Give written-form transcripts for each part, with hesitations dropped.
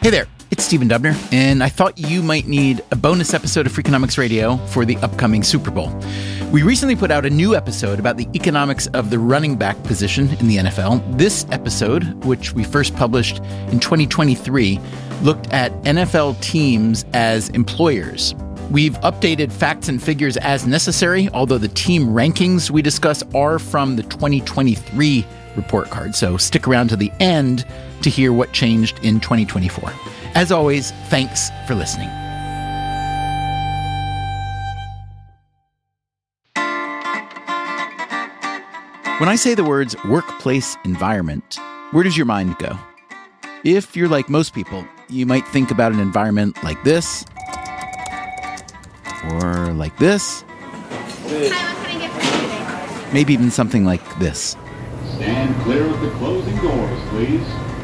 Hey there, it's Stephen Dubner, and I thought you might need a bonus episode of Freakonomics Radio for the upcoming Super Bowl. We recently put out a new episode about the economics of the running back position in the NFL. This episode, which we first published in 2023, looked at NFL teams as employers. We've updated facts and figures as necessary, although the team rankings we discuss are from the 2023 report card. So stick around to the end to hear what changed in 2024. As always, thanks for listening. When I say the words workplace environment, where does your mind go? If you're like most people, you might think about an environment like this, or like this. Hi, what can I get for you today? Maybe even something like this. Stand clear of the closing doors, please.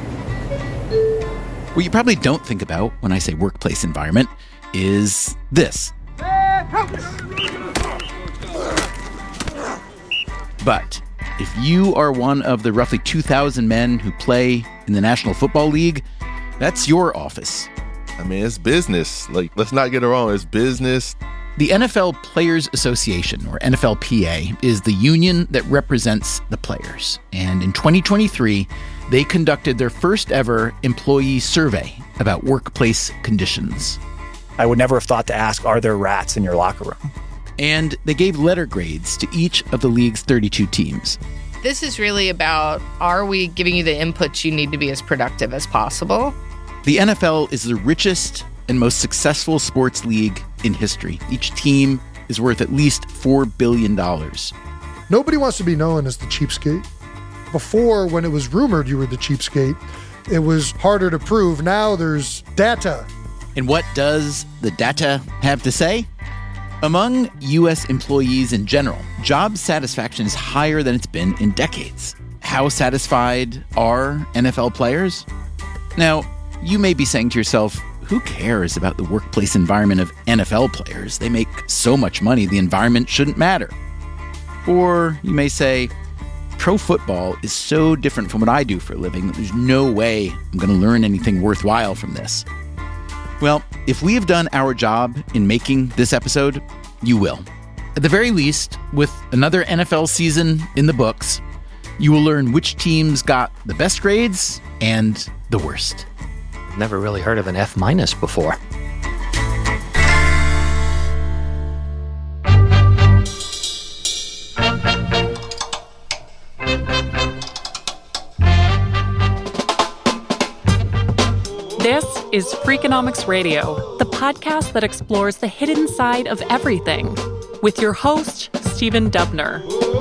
What you probably don't think about when I say workplace environment is this. But if you are one of the roughly 2,000 men who play in the National Football League, that's your office. I mean, it's business. Let's not get it wrong. It's business. The NFL Players Association, or NFLPA, is the union that represents the players. And in 2023, they conducted their first ever employee survey about workplace conditions. I would never have thought to ask, are there rats in your locker room? And they gave letter grades to each of the league's 32 teams. This is really about, are we giving you the inputs you need to be as productive as possible? The NFL is the richest and most successful sports league in history. Each team is worth at least $4 billion. Nobody wants to be known as the cheapskate. Before, when it was rumored you were the cheapskate, it was harder to prove. Now there's data. And what does the data have to say? Among U.S. employees in general, job satisfaction is higher than it's been in decades. How satisfied are NFL players? Now, you may be saying to yourself, who cares about the workplace environment of NFL players? They make so much money, the environment shouldn't matter. Or you may say, pro football is so different from what I do for a living that there's no way I'm going to learn anything worthwhile from this. Well, if we have done our job in making this episode, you will. At the very least, with another NFL season in the books, you will learn which teams got the best grades and the worst. Never really heard of an F- before. This is Freakonomics Radio, the podcast that explores the hidden side of everything, with your host, Stephen Dubner.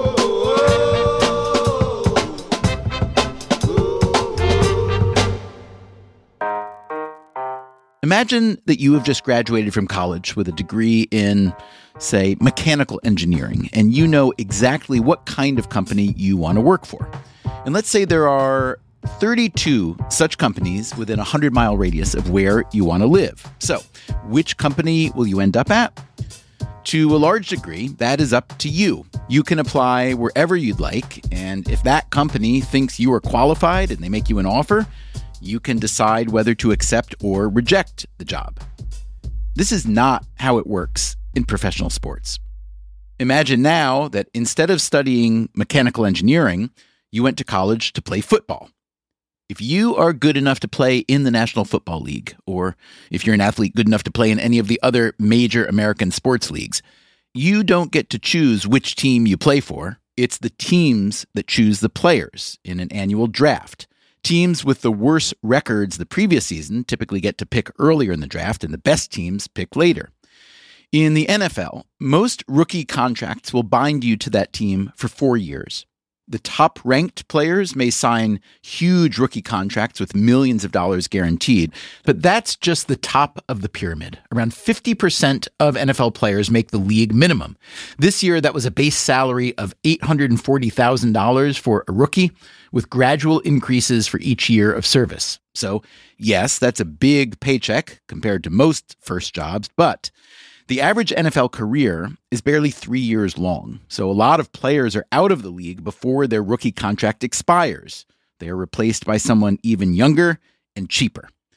Imagine that you have just graduated from college with a degree in, say, mechanical engineering, and you know exactly what kind of company you want to work for. And let's say there are 32 such companies within a 100-mile radius of where you want to live. So, which company will you end up at? To a large degree, that is up to you. You can apply wherever you'd like, and if that company thinks you are qualified and they make you an offer, you can decide whether to accept or reject the job. This is not how it works in professional sports. Imagine now that instead of studying mechanical engineering, you went to college to play football. If you are good enough to play in the National Football League, or if you're an athlete good enough to play in any of the other major American sports leagues, you don't get to choose which team you play for. It's the teams that choose the players in an annual draft. Teams with the worst records the previous season typically get to pick earlier in the draft, and the best teams pick later. In the NFL, most rookie contracts will bind you to that team for 4 years. The top-ranked players may sign huge rookie contracts with millions of dollars guaranteed, but that's just the top of the pyramid. Around 50% of NFL players make the league minimum. This year, that was a base salary of $840,000 for a rookie, with gradual increases for each year of service. So, yes, that's a big paycheck compared to most first jobs, but the average NFL career is barely 3 years long, so a lot of players are out of the league before their rookie contract expires. They are replaced by someone even younger and cheaper.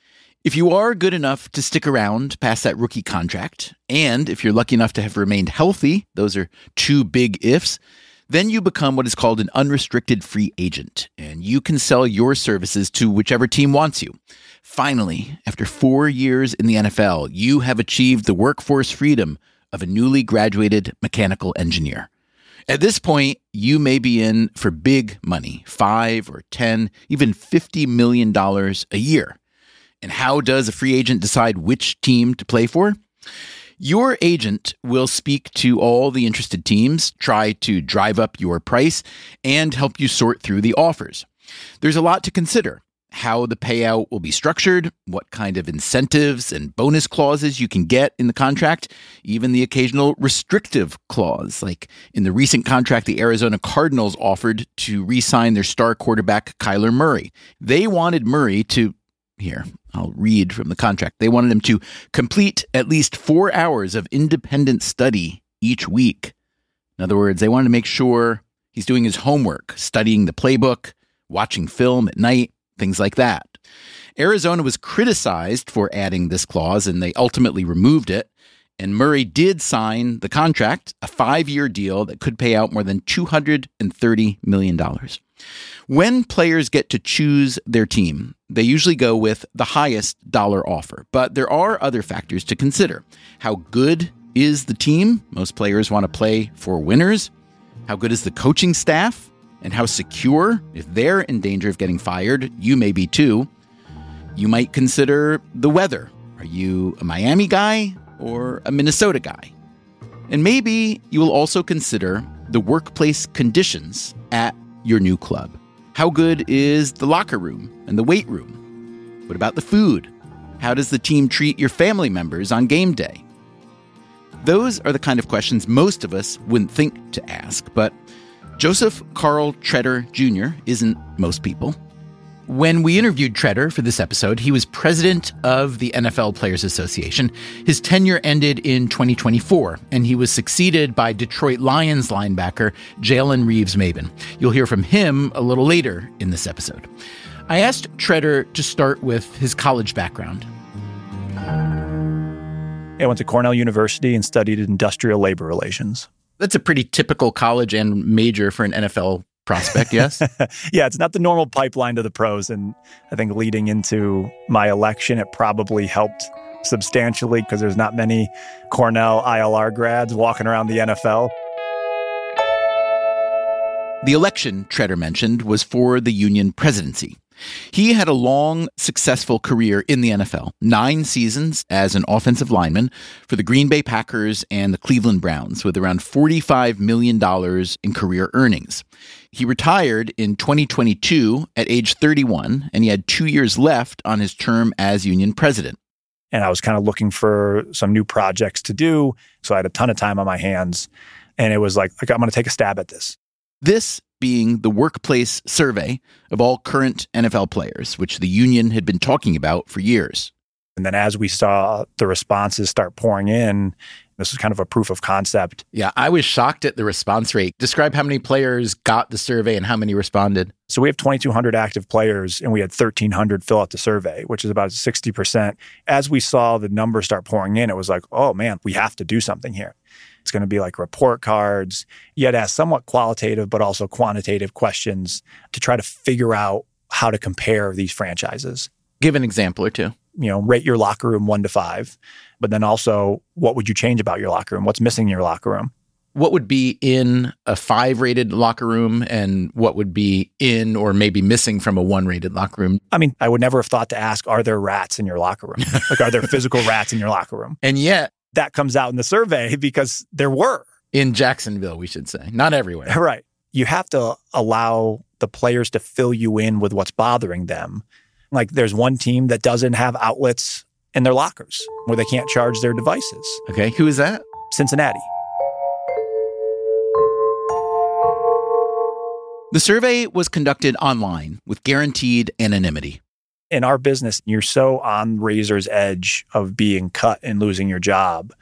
If you are good enough to stick around past that rookie contract, and if you're lucky enough to have remained healthy, those are two big ifs, then you become what is called an unrestricted free agent, and you can sell your services to whichever team wants you. Finally, after 4 years in the NFL, you have achieved the workforce freedom of a newly graduated mechanical engineer. At this point, you may be in for big money, $5 or $10, even $50 million a year. And how does a free agent decide which team to play for? Your agent will speak to all the interested teams, try to drive up your price, and help you sort through the offers. There's a lot to consider. How the payout will be structured, what kind of incentives and bonus clauses you can get in the contract, even the occasional restrictive clause, like in the recent contract the Arizona Cardinals offered to re-sign their star quarterback Kyler Murray. They wanted Murray to, here, I'll read from the contract. They wanted him to complete at least 4 hours of independent study each week. In other words, they wanted to make sure he's doing his homework, studying the playbook, watching film at night, things like that. Arizona was criticized for adding this clause, and they ultimately removed it. And Murray did sign the contract, a 5-year deal that could pay out more than $230 million. When players get to choose their team, they usually go with the highest dollar offer. But there are other factors to consider. How good is the team? Most players want to play for winners. How good is the coaching staff? And how secure? If they're in danger of getting fired, you may be too. You might consider the weather. Are you a Miami guy or a Minnesota guy? And maybe you will also consider the workplace conditions at your new club. How good is the locker room and the weight room? What about the food? How does the team treat your family members on game day? Those are the kind of questions most of us wouldn't think to ask, but Joseph Carl Tretter Jr. isn't most people. When we interviewed Tretter for this episode, he was president of the NFL Players Association. His tenure ended in 2024, and he was succeeded by Detroit Lions linebacker Jalen Reeves-Maybin. You'll hear from him a little later in this episode. I asked Tretter to start with his college background. I went to Cornell University and studied industrial labor relations. That's a pretty typical college and major for an NFL prospect, yes? Yeah, it's not the normal pipeline to the pros. And I think leading into my election, it probably helped substantially because there's not many Cornell ILR grads walking around the NFL. The election Tretter mentioned was for the union presidency. He had a long, successful career in the NFL, 9 seasons as an offensive lineman for the Green Bay Packers and the Cleveland Browns, with around $45 million in career earnings. He retired in 2022 at age 31, and he had 2 years left on his term as union president. And I was kind of looking for some new projects to do, so I had a ton of time on my hands, and it was like, I'm going to take a stab at this. This being the workplace survey of all current NFL players, which the union had been talking about for years. And then as we saw the responses start pouring in, this was kind of a proof of concept. Yeah, I was shocked at the response rate. Describe how many players got the survey and how many responded. So we have 2,200 active players, and we had 1,300 fill out the survey, which is about 60%. As we saw the numbers start pouring in, it was like, oh man, we have to do something here. It's going to be like report cards. You had to ask somewhat qualitative, but also quantitative questions to try to figure out how to compare these franchises. Give an example or two. Rate your locker room 1 to 5, but then also what would you change about your locker room? What's missing in your locker room? What would be in a 5-rated locker room and what would be in or maybe missing from a 1-rated locker room? I mean, I would never have thought to ask, are there rats in your locker room? Like, are there physical rats in your locker room? And yet, that comes out in the survey because there were. In Jacksonville, we should say. Not everywhere. Right. You have to allow the players to fill you in with what's bothering them. Like, there's one team that doesn't have outlets in their lockers where they can't charge their devices. Okay. Who is that? Cincinnati. The survey was conducted online with guaranteed anonymity. In our business, you're so on razor's edge of being cut and losing your job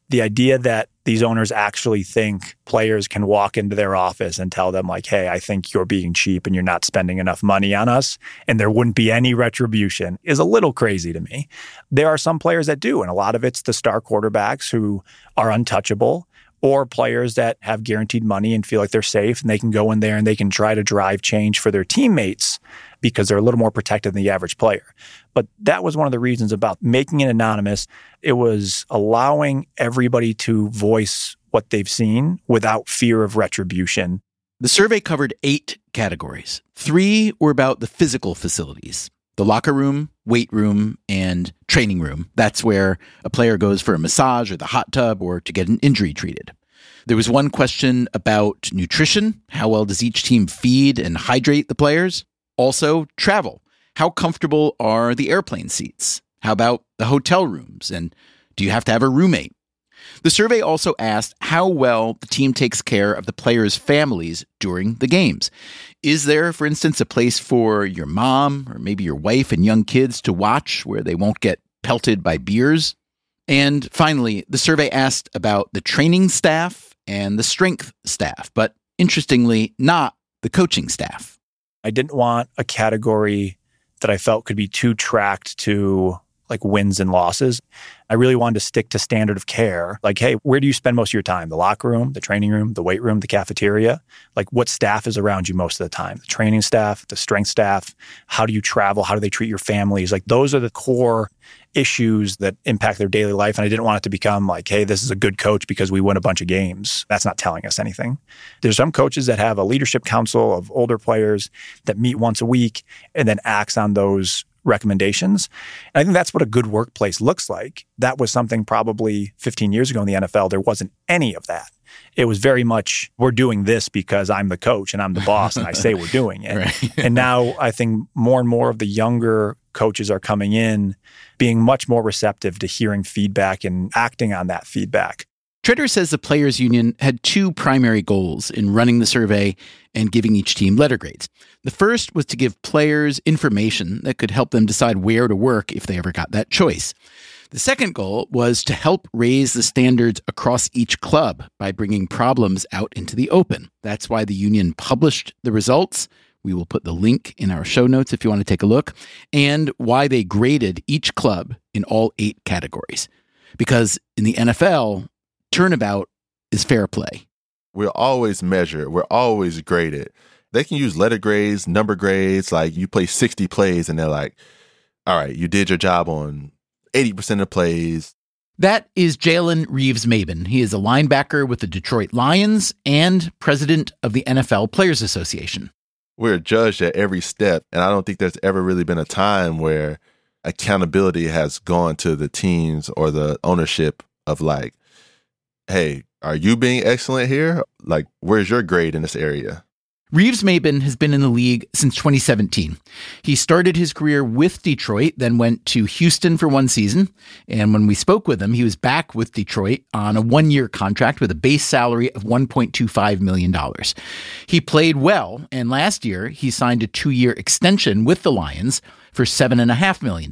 The idea that these owners actually think players can walk into their office and tell them like, hey, I think you're being cheap and you're not spending enough money on us and there wouldn't be any retribution is a little crazy to me. There are some players that do, and a lot of it's the star quarterbacks who are untouchable, or players that have guaranteed money and feel like they're safe and they can go in there and they can try to drive change for their teammates because they're a little more protected than the average player. But that was one of the reasons about making it anonymous. It was allowing everybody to voice what they've seen without fear of retribution. The survey covered 8 categories. 3 were about the physical facilities: the locker room, weight room, and training room. That's where a player goes for a massage or the hot tub or to get an injury treated. There was one question about nutrition. How well does each team feed and hydrate the players? Also, travel. How comfortable are the airplane seats? How about the hotel rooms? And do you have to have a roommate? The survey also asked how well the team takes care of the players' families during the games. Is there, for instance, a place for your mom or maybe your wife and young kids to watch where they won't get pelted by beers? And finally, the survey asked about the training staff and the strength staff, but interestingly, not the coaching staff. I didn't want a category that I felt could be too tracked to like wins and losses. I really wanted to stick to standard of care. Like, hey, where do you spend most of your time? The locker room, the training room, the weight room, the cafeteria? Like, what staff is around you most of the time? The training staff, the strength staff? How do you travel? How do they treat your families? Like, those are the core issues that impact their daily life. And I didn't want it to become like, hey, this is a good coach because we win a bunch of games. That's not telling us anything. There's some coaches that have a leadership council of older players that meet once a week and then acts on those recommendations. And I think that's what a good workplace looks like. That was something probably 15 years ago in the NFL. There wasn't any of that. It was very much, we're doing this because I'm the coach and I'm the boss and I say we're doing it. Right. And now I think more and more of the younger coaches are coming in being much more receptive to hearing feedback and acting on that feedback. Treader says the Players Union had 2 primary goals in running the survey and giving each team letter grades. The first was to give players information that could help them decide where to work if they ever got that choice. The second goal was to help raise the standards across each club by bringing problems out into the open. That's why the union published the results. We will put the link in our show notes if you want to take a look, and why they graded each club in all 8 categories. Because in the NFL, turnabout is fair play. We're always measured. We're always graded. They can use letter grades, number grades, like you play 60 plays and they're like, all right, you did your job on 80% of plays. That is Jalen Reeves-Maybin. He is a linebacker with the Detroit Lions and president of the NFL Players Association. We're judged at every step, and I don't think there's ever really been a time where accountability has gone to the teams or the ownership of like, hey, are you being excellent here? Like, where's your grade in this area? Reeves-Maybin has been in the league since 2017. He started his career with Detroit, then went to Houston for 1 season. And when we spoke with him, he was back with Detroit on a 1-year contract with a base salary of $1.25 million. He played well, and last year he signed a 2-year extension with the Lions for $7.5 million.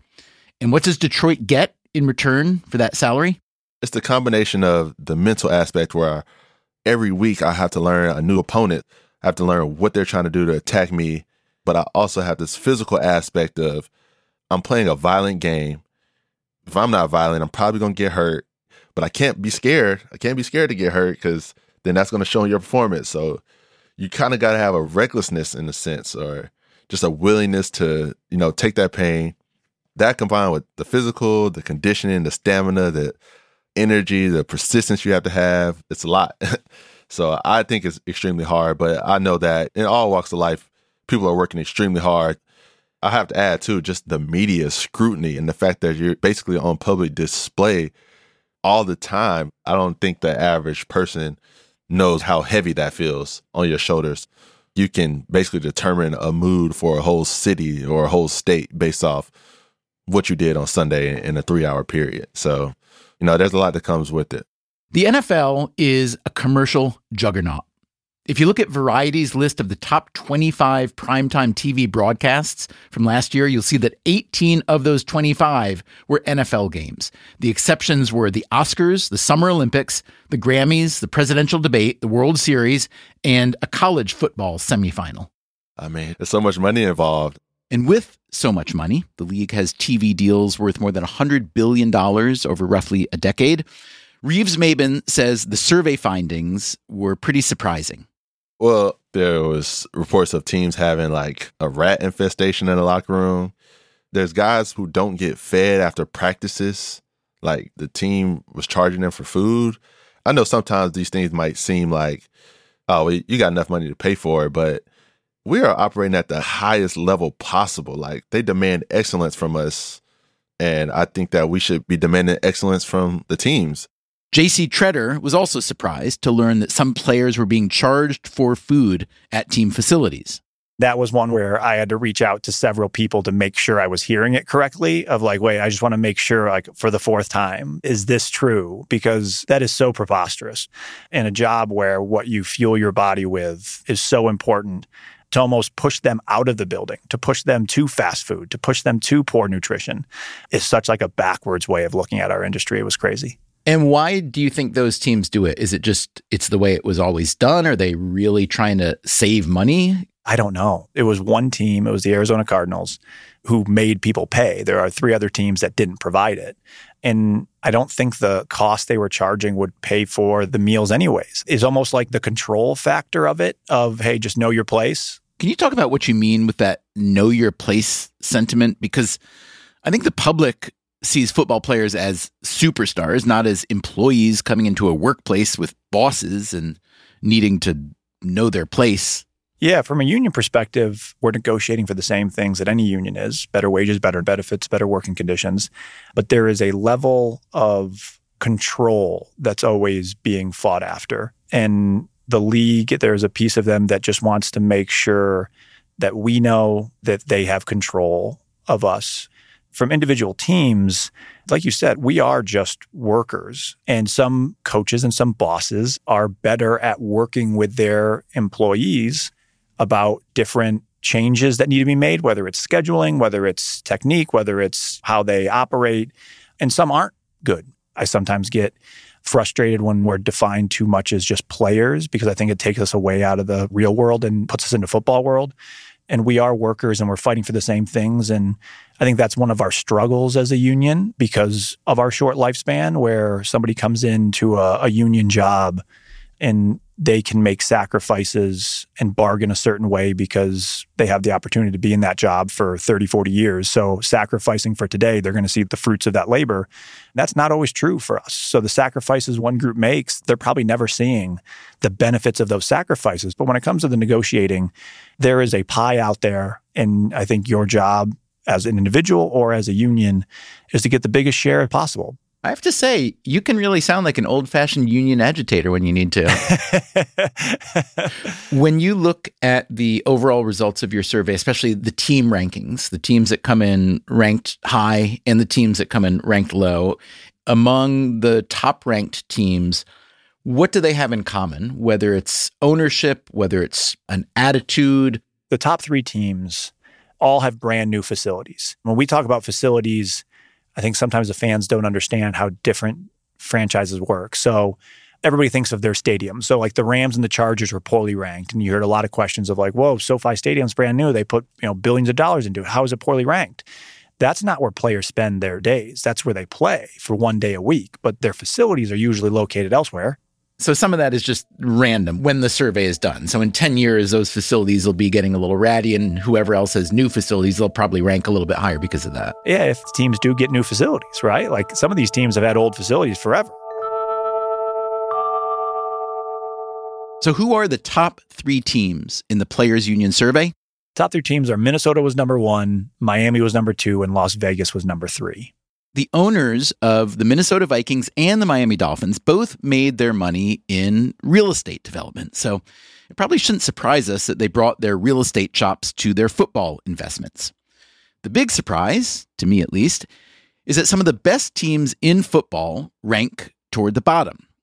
And what does Detroit get in return for that salary? It's the combination of the mental aspect where every week I have to learn a new opponent. I have to learn what they're trying to do to attack me. But I also have this physical aspect of I'm playing a violent game. If I'm not violent, I'm probably going to get hurt. But I can't be scared. I can't be scared to get hurt because then that's going to show in your performance. So you kind of got to have a recklessness in a sense, or just a willingness to, take that pain. That combined with the physical, the conditioning, the stamina, the energy, the persistence you have to have, it's a lot. So I think it's extremely hard, but I know that in all walks of life, people are working extremely hard. I have to add, too, just the media scrutiny and the fact that you're basically on public display all the time. I don't think the average person knows how heavy that feels on your shoulders. You can basically determine a mood for a whole city or a whole state based off what you did on Sunday in a 3-hour period. So, there's a lot that comes with it. The NFL is a commercial juggernaut. If you look at Variety's list of the top 25 primetime TV broadcasts from last year, you'll see that 18 of those 25 were NFL games. The exceptions were the Oscars, the Summer Olympics, the Grammys, the presidential debate, the World Series, and a college football semifinal. I mean, there's so much money involved. And with so much money, the league has TV deals worth more than $100 billion over roughly a decade. Reeves-Maben says the survey findings were pretty surprising. Well, there was reports of teams having like a rat infestation in the locker room. There's guys who don't get fed after practices. Like the team was charging them for food. I know sometimes these things might seem like, oh, well, you got enough money to pay for it, but we are operating at the highest level possible. Like they demand excellence from us. And I think that we should be demanding excellence from the teams. J.C. Treader was also surprised to learn that some players were being charged for food at team facilities. That was one where I had to reach out to several people to make sure I was hearing it correctly of like, wait, I just want to make sure, like, for the fourth time, is this true? Because that is so preposterous. In a job where what you fuel your body with is so important, to almost push them out of the building, to push them to fast food, to push them to poor nutrition is such like a backwards way of looking at our industry. It was crazy. And why do you think those teams do it? Is it just, it's the way it was always done? Are they really trying to save money? I don't know. It was one team, it was the Arizona Cardinals, who made people pay. There are 3 other teams that didn't provide it. And I don't think the cost they were charging would pay for the meals anyways. It's almost like the control factor of it, of, hey, just know your place. Can you talk about what you mean with that know your place sentiment? Because I think the public sees football players as superstars, not as employees coming into a workplace with bosses and needing to know their place. Yeah, from a union perspective, we're negotiating for the same things that any union is: better wages, better benefits, better working conditions. But there is a level of control that's always being fought after. And the league, there's a piece of them that just wants to make sure that we know that they have control of us. From individual teams, like you said, we are just workers. And some coaches and some bosses are better at working with their employees about different changes that need to be made, whether it's scheduling, whether it's technique, whether it's how they operate. And some aren't good. I sometimes get frustrated when we're defined too much as just players, because I think it takes us away out of the real world and puts us into football world. And we are workers and we're fighting for the same things. And I think that's one of our struggles as a union because of our short lifespan, where somebody comes into a union job and they can make sacrifices and bargain a certain way because they have the opportunity to be in that job for 30, 40 years. So sacrificing for today, they're going to see the fruits of that labor. That's not always true for us. So the sacrifices one group makes, they're probably never seeing the benefits of those sacrifices. But when it comes to the negotiating, there is a pie out there. And I think your job as an individual or as a union is to get the biggest share possible. I have to say, you can really sound like an old-fashioned union agitator when you need to. When you look at the overall results of your survey, especially the team rankings, the teams that come in ranked high and the teams that come in ranked low, among the top-ranked teams, what do they have in common? Whether it's ownership, whether it's an attitude? The top 3 teams all have brand new facilities. When we talk about facilities, I think sometimes the fans don't understand how different franchises work. So everybody thinks of their stadium. So like the Rams and the Chargers were poorly ranked. And you heard a lot of questions of like, whoa, SoFi Stadium's brand new. They put billions of dollars into it. How is it poorly ranked? That's not where players spend their days. That's where they play for one day a week. But their facilities are usually located elsewhere. So some of that is just random when the survey is done. So in 10 years, those facilities will be getting a little ratty, and whoever else has new facilities, they'll probably rank a little bit higher because of that. Yeah, if teams do get new facilities, right? Like some of these teams have had old facilities forever. So who are the top 3 teams in the Players Union survey? Top 3 teams are Minnesota was number 1, Miami was number 2, and Las Vegas was number 3. The owners of the Minnesota Vikings and the Miami Dolphins both made their money in real estate development. So it probably shouldn't surprise us that they brought their real estate chops to their football investments. The big surprise, to me at least, is that some of the best teams in football rank toward the bottom.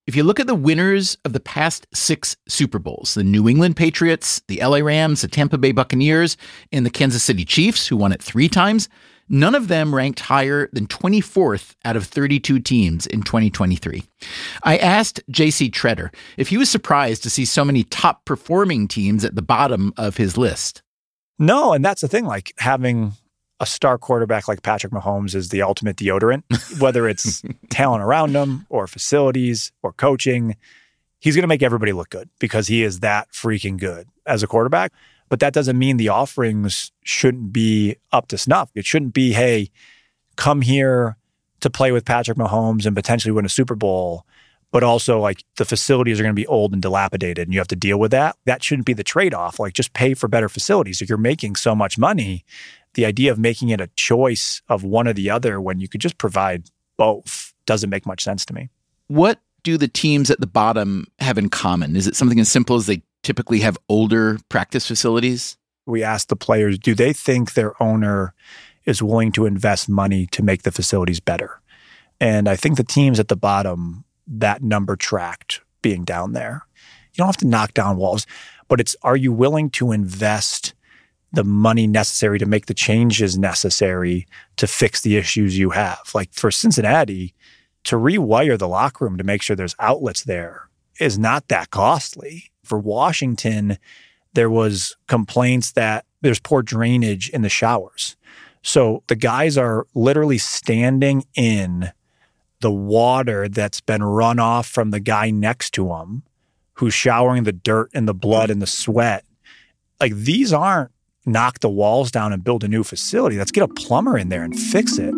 If you look at the winners of the past 6 Super Bowls, the New England Patriots, the LA Rams, the Tampa Bay Buccaneers, and the Kansas City Chiefs, who won it 3 times, none of them ranked higher than 24th out of 32 teams in 2023. I asked J.C. Tretter if he was surprised to see so many top-performing teams at the bottom of his list. No, and that's the thing, like having a star quarterback like Patrick Mahomes is the ultimate deodorant, whether it's talent around him or facilities or coaching. He's going to make everybody look good because he is that freaking good as a quarterback. But that doesn't mean the offerings shouldn't be up to snuff. It shouldn't be, hey, come here to play with Patrick Mahomes and potentially win a Super Bowl, but also like the facilities are going to be old and dilapidated and you have to deal with that. That shouldn't be the trade-off. Like just pay for better facilities. If you're making so much money, the idea of making it a choice of one or the other when you could just provide both doesn't make much sense to me. What do the teams at the bottom have in common? Is it something as simple as they typically have older practice facilities? We asked the players, do they think their owner is willing to invest money to make the facilities better? And I think the teams at the bottom, that number tracked being down there. You don't have to knock down walls, but it's, are you willing to invest the money necessary to make the changes necessary to fix the issues you have? Like for Cincinnati, to rewire the locker room to make sure there's outlets there is not that costly. For Washington, there was complaints that there's poor drainage in the showers. So the guys are literally standing in the water that's been run off from the guy next to them who's showering the dirt and the blood and the sweat. Like these aren't knock the walls down and build a new facility. Let's get a plumber in there and fix it.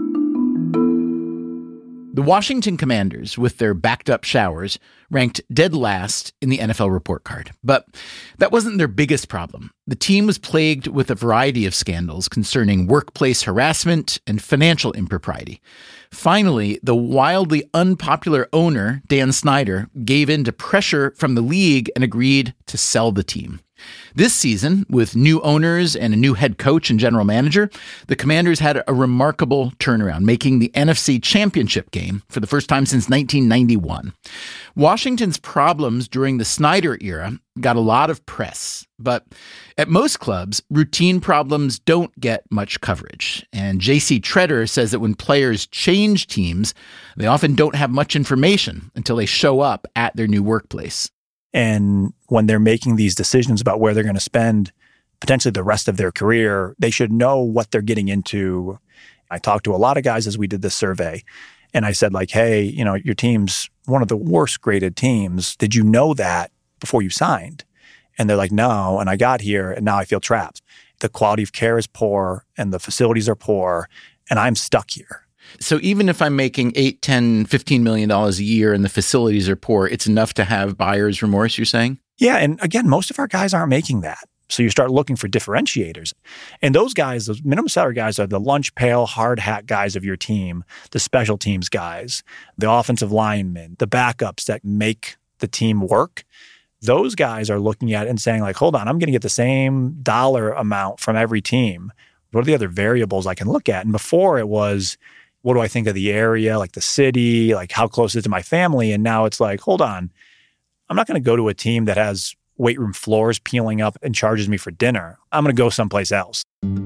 The Washington Commanders, with their backed-up showers, ranked dead last in the NFL report card. But that wasn't their biggest problem. The team was plagued with a variety of scandals concerning workplace harassment and financial impropriety. Finally, the wildly unpopular owner, Dan Snyder, gave in to pressure from the league and agreed to sell the team. This season, with new owners and a new head coach and general manager, the Commanders had a remarkable turnaround, making the NFC Championship game for the first time since 1991. Washington's problems during the Snyder era got a lot of press, but at most clubs, routine problems don't get much coverage. And J.C. Tretter says that when players change teams, they often don't have much information until they show up at their new workplace. And when they're making these decisions about where they're going to spend potentially the rest of their career, they should know what they're getting into. I talked to a lot of guys as we did this survey, and I said like, hey, you know, your team's one of the worst graded teams. Did you know that before you signed? And they're like, no. And I got here and now I feel trapped. The quality of care is poor and the facilities are poor and I'm stuck here. So even if I'm making $8, $10, $15 million a year and the facilities are poor, it's enough to have buyer's remorse, you're saying? Yeah. And again, most of our guys aren't making that. So you start looking for differentiators. And those guys, those minimum salary guys are the lunch pail, hard hat guys of your team, the special teams guys, the offensive linemen, the backups that make the team work. Those guys are looking at it and saying like, hold on, I'm going to get the same dollar amount from every team. What are the other variables I can look at? And before it was, what do I think of the area, like the city, like how close is it to my family? And now it's like, hold on, I'm not going to go to a team that has weight room floors peeling up and charges me for dinner. I'm going to go someplace else.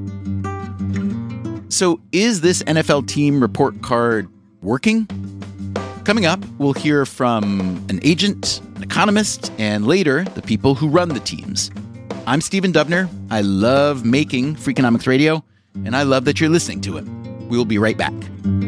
So is this NFL team report card working? Coming up, we'll hear from an agent, an economist, and later, the people who run the teams. I'm Stephen Dubner. I love making Freakonomics Radio, and I love that you're listening to it. We'll be right back.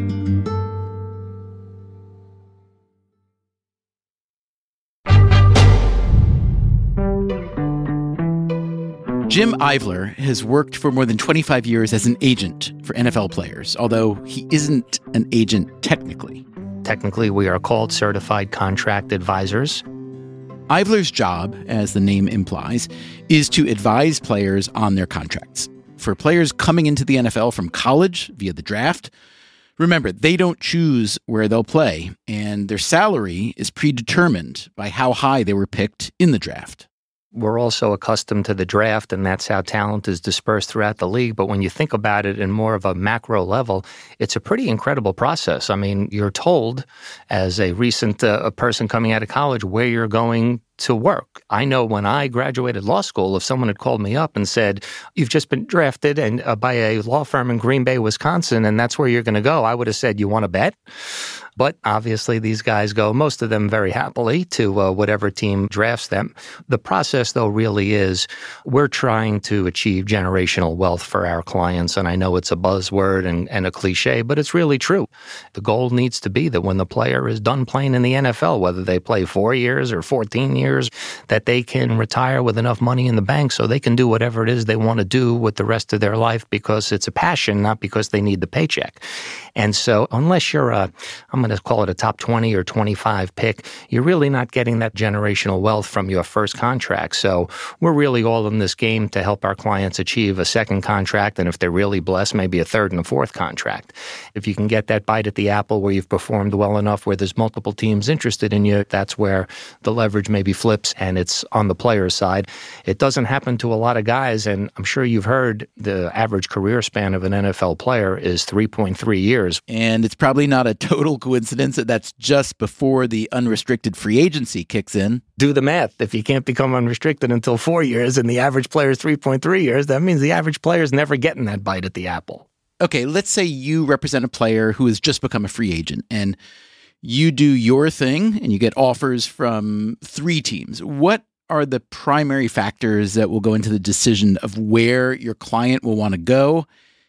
Jim Ivler has worked for more than 25 years as an agent for NFL players, although he isn't an agent technically. Technically, we are called certified contract advisors. Ivler's job, as the name implies, is to advise players on their contracts. For players coming into the NFL from college via the draft, remember, they don't choose where they'll play, and their salary is predetermined by how high they were picked in the draft. We're also accustomed to the draft, and that's how talent is dispersed throughout the league. But when you think about it in more of a macro level, it's a pretty incredible process. I mean, you're told as a recent a person coming out of college where you're going to work. I know when I graduated law school, if someone had called me up and said, you've just been drafted and by a law firm in Green Bay, Wisconsin, and that's where you're going to go, I would have said, you want to bet? But obviously these guys go, most of them very happily, to whatever team drafts them. The process, though, really is we're trying to achieve generational wealth for our clients. And I know it's a buzzword and a cliche, but it's really true. The goal needs to be that when the player is done playing in the NFL, whether they play 4 years or 14 years, that they can retire with enough money in the bank so they can do whatever it is they want to do with the rest of their life because it's a passion, not because they need the paycheck. And so unless you're I'm going to call it a top 20 or 25 pick, you're really not getting that generational wealth from your first contract. So we're really all in this game to help our clients achieve a second contract, and if they're really blessed, maybe a third and a fourth contract. If you can get that bite at the apple where you've performed well enough where there's multiple teams interested in you, that's where the leverage maybe flips and it's on the player's side. It doesn't happen to a lot of guys, and I'm sure you've heard the average career span of an NFL player is 3.3 years. And it's probably not a total coincidence that that's just before the unrestricted free agency kicks in. Do the math. If you can't become unrestricted until 4 years and the average player is 3.3 years, that means the average player is never getting that bite at the apple. Okay, let's say you represent a player who has just become a free agent and you do your thing and you get offers from 3 teams. What are the primary factors that will go into the decision of where your client will want to go?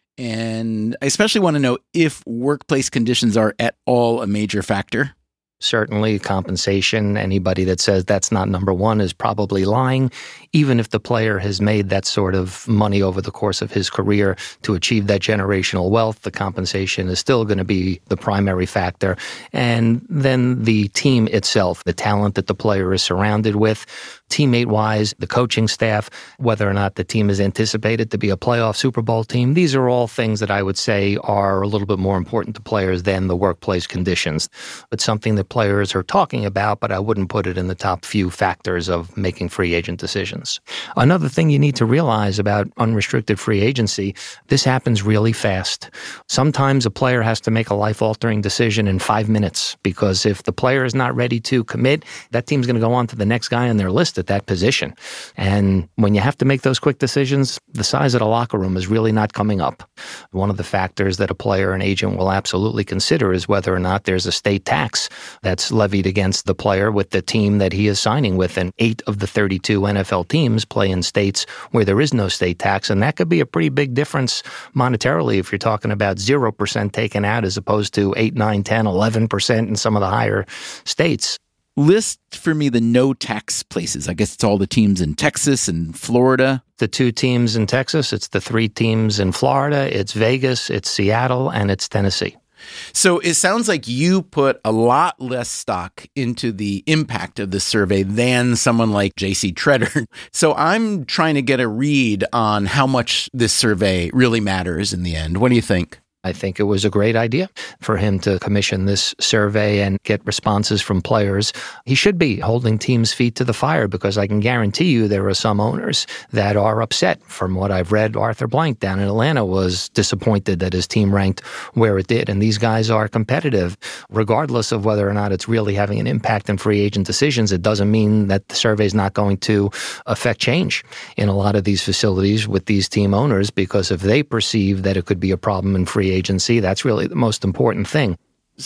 And I especially want to know if workplace conditions are at all a major factor. Certainly compensation. Anybody that says that's not number one is probably lying, even if the player has made that sort of money over the course of his career to achieve that generational wealth. The compensation is still going to be the primary factor. And then the team itself, the talent that the player is surrounded with, teammate-wise, the coaching staff, whether or not the team is anticipated to be a playoff Super Bowl team. These are all things that I would say are a little bit more important to players than the workplace conditions. It's something that players are talking about, but I wouldn't put it in the top few factors of making free agent decisions. Another thing you need to realize about unrestricted free agency, this happens really fast. Sometimes a player has to make a life-altering decision in 5 minutes, because if the player is not ready to commit, that team's going to go on to the next guy on their list at that position. And when you have to make those quick decisions, the size of the locker room is really not coming up. One of the factors that a player and agent will absolutely consider is whether or not there's a state tax that's levied against the player with the team that he is signing with. And 8 of the 32 NFL teams play in states where there is no state tax. And that could be a pretty big difference monetarily if you're talking about 0% taken out as opposed to 8, 9, 10, 11% in some of the higher states. List for me the no tax places. I guess it's all the teams in Texas and Florida. The 2 teams in Texas, it's the 3 teams in Florida, it's Vegas, it's Seattle, and it's Tennessee. So it sounds like you put a lot less stock into the impact of this survey than someone like J.C. Tretter. So I'm trying to get a read on how much this survey really matters in the end. What do you think? I think it was a great idea for him to commission this survey and get responses from players. He should be holding teams' feet to the fire, because I can guarantee you there are some owners that are upset. From what I've read, Arthur Blank down in Atlanta was disappointed that his team ranked where it did. And these guys are competitive. Regardless of whether or not it's really having an impact in free agent decisions, it doesn't mean that the survey is not going to affect change in a lot of these facilities with these team owners, because if they perceive that it could be a problem in free agency, that's really the most important thing.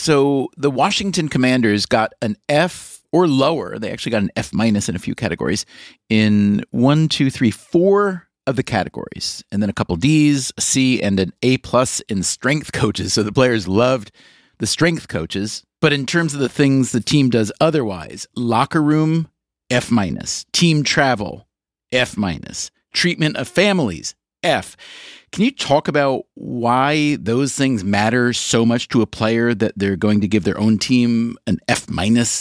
So the Washington Commanders got an F or lower. They actually got an F- in a few categories in 4 of the categories, and then a couple Ds, a C, and an A+ in strength coaches. So the players loved the strength coaches. But in terms of the things the team does otherwise, locker room, F-, team travel, F-, treatment of families, F. Can you talk about why those things matter so much to a player that they're going to give their own team an F-?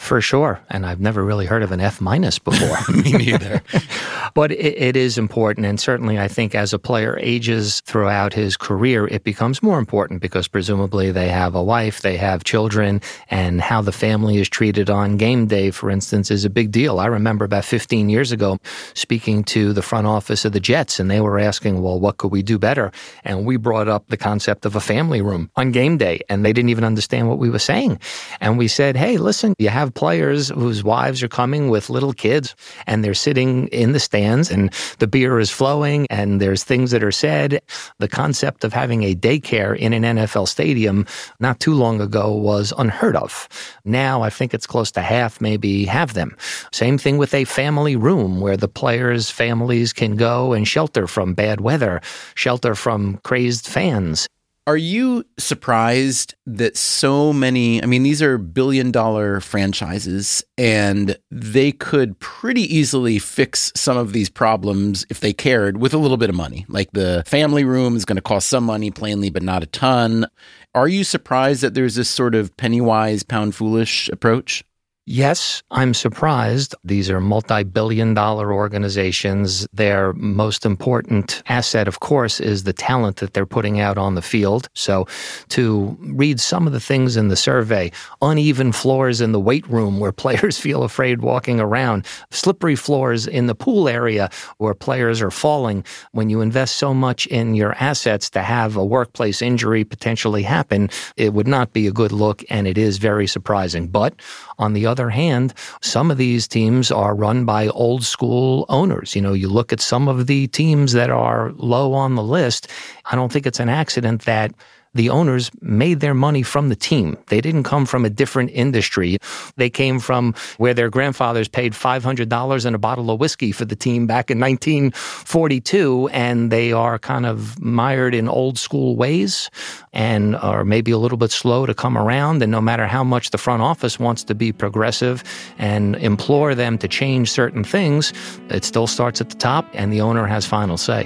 For sure. And I've never really heard of an F- before. Me neither. But it is important. And certainly I think as a player ages throughout his career, it becomes more important because presumably they have a wife, they have children, and how the family is treated on game day, for instance, is a big deal. I remember about 15 years ago speaking to the front office of the Jets, and they were asking, well, what could we do better? And we brought up the concept of a family room on game day, and they didn't even understand what we were saying. And we said, hey, listen, you have players whose wives are coming with little kids, and they're sitting in the stands, and the beer is flowing, and there's things that are said. The concept of having a daycare in an NFL stadium not too long ago was unheard of. Now I think it's close to half maybe have them. Same thing with a family room where the players' families can go and shelter from bad weather, shelter from crazed fans. Are you surprised that so many, I mean, these are billion-dollar franchises, and they could pretty easily fix some of these problems if they cared with a little bit of money. Like the family room is going to cost some money, plainly, but not a ton. Are you surprised that there's this sort of penny-wise, pound-foolish approach? Yes, I'm surprised. These are multi-billion-dollar organizations. Their most important asset, of course, is the talent that they're putting out on the field. So to read some of the things in the survey, uneven floors in the weight room where players feel afraid walking around, slippery floors in the pool area where players are falling. When you invest so much in your assets to have a workplace injury potentially happen, it would not be a good look, and it is very surprising. But on the other hand, some of these teams are run by old school owners. You know, you look at some of the teams that are low on the list. I don't think it's an accident that the owners made their money from the team. They didn't come from a different industry. They came from where their grandfathers paid $500 and a bottle of whiskey for the team back in 1942, and they are kind of mired in old school ways and are maybe a little bit slow to come around. And no matter how much the front office wants to be progressive and implore them to change certain things, it still starts at the top, and the owner has final say.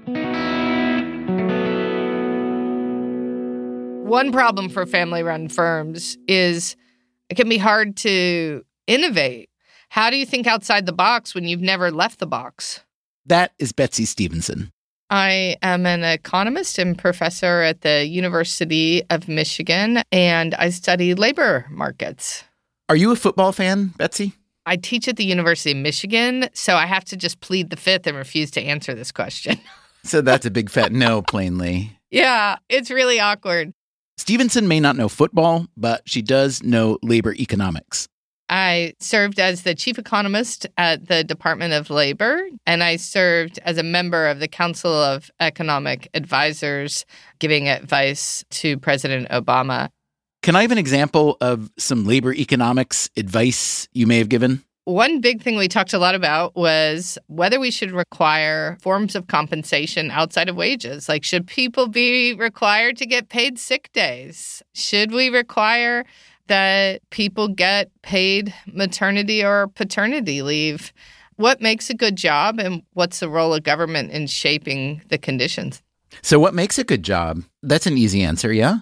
One problem for family-run firms is it can be hard to innovate. How do you think outside the box when you've never left the box? That is Betsy Stevenson. I am an economist and professor at the University of Michigan, and I study labor markets. Are you a football fan, Betsy? I teach at the University of Michigan, so I have to just plead the fifth and refuse to answer this question. So that's a big fat no, plainly. Yeah, it's really awkward. Stevenson may not know football, but she does know labor economics. I served as the chief economist at the Department of Labor, and I served as a member of the Council of Economic Advisors, giving advice to President Obama. Can I have an example of some labor economics advice you may have given? One big thing we talked a lot about was whether we should require forms of compensation outside of wages. Like, should people be required to get paid sick days? Should we require that people get paid maternity or paternity leave? What makes a good job, and what's the role of government in shaping the conditions? So what makes a good job? That's an easy answer, yeah?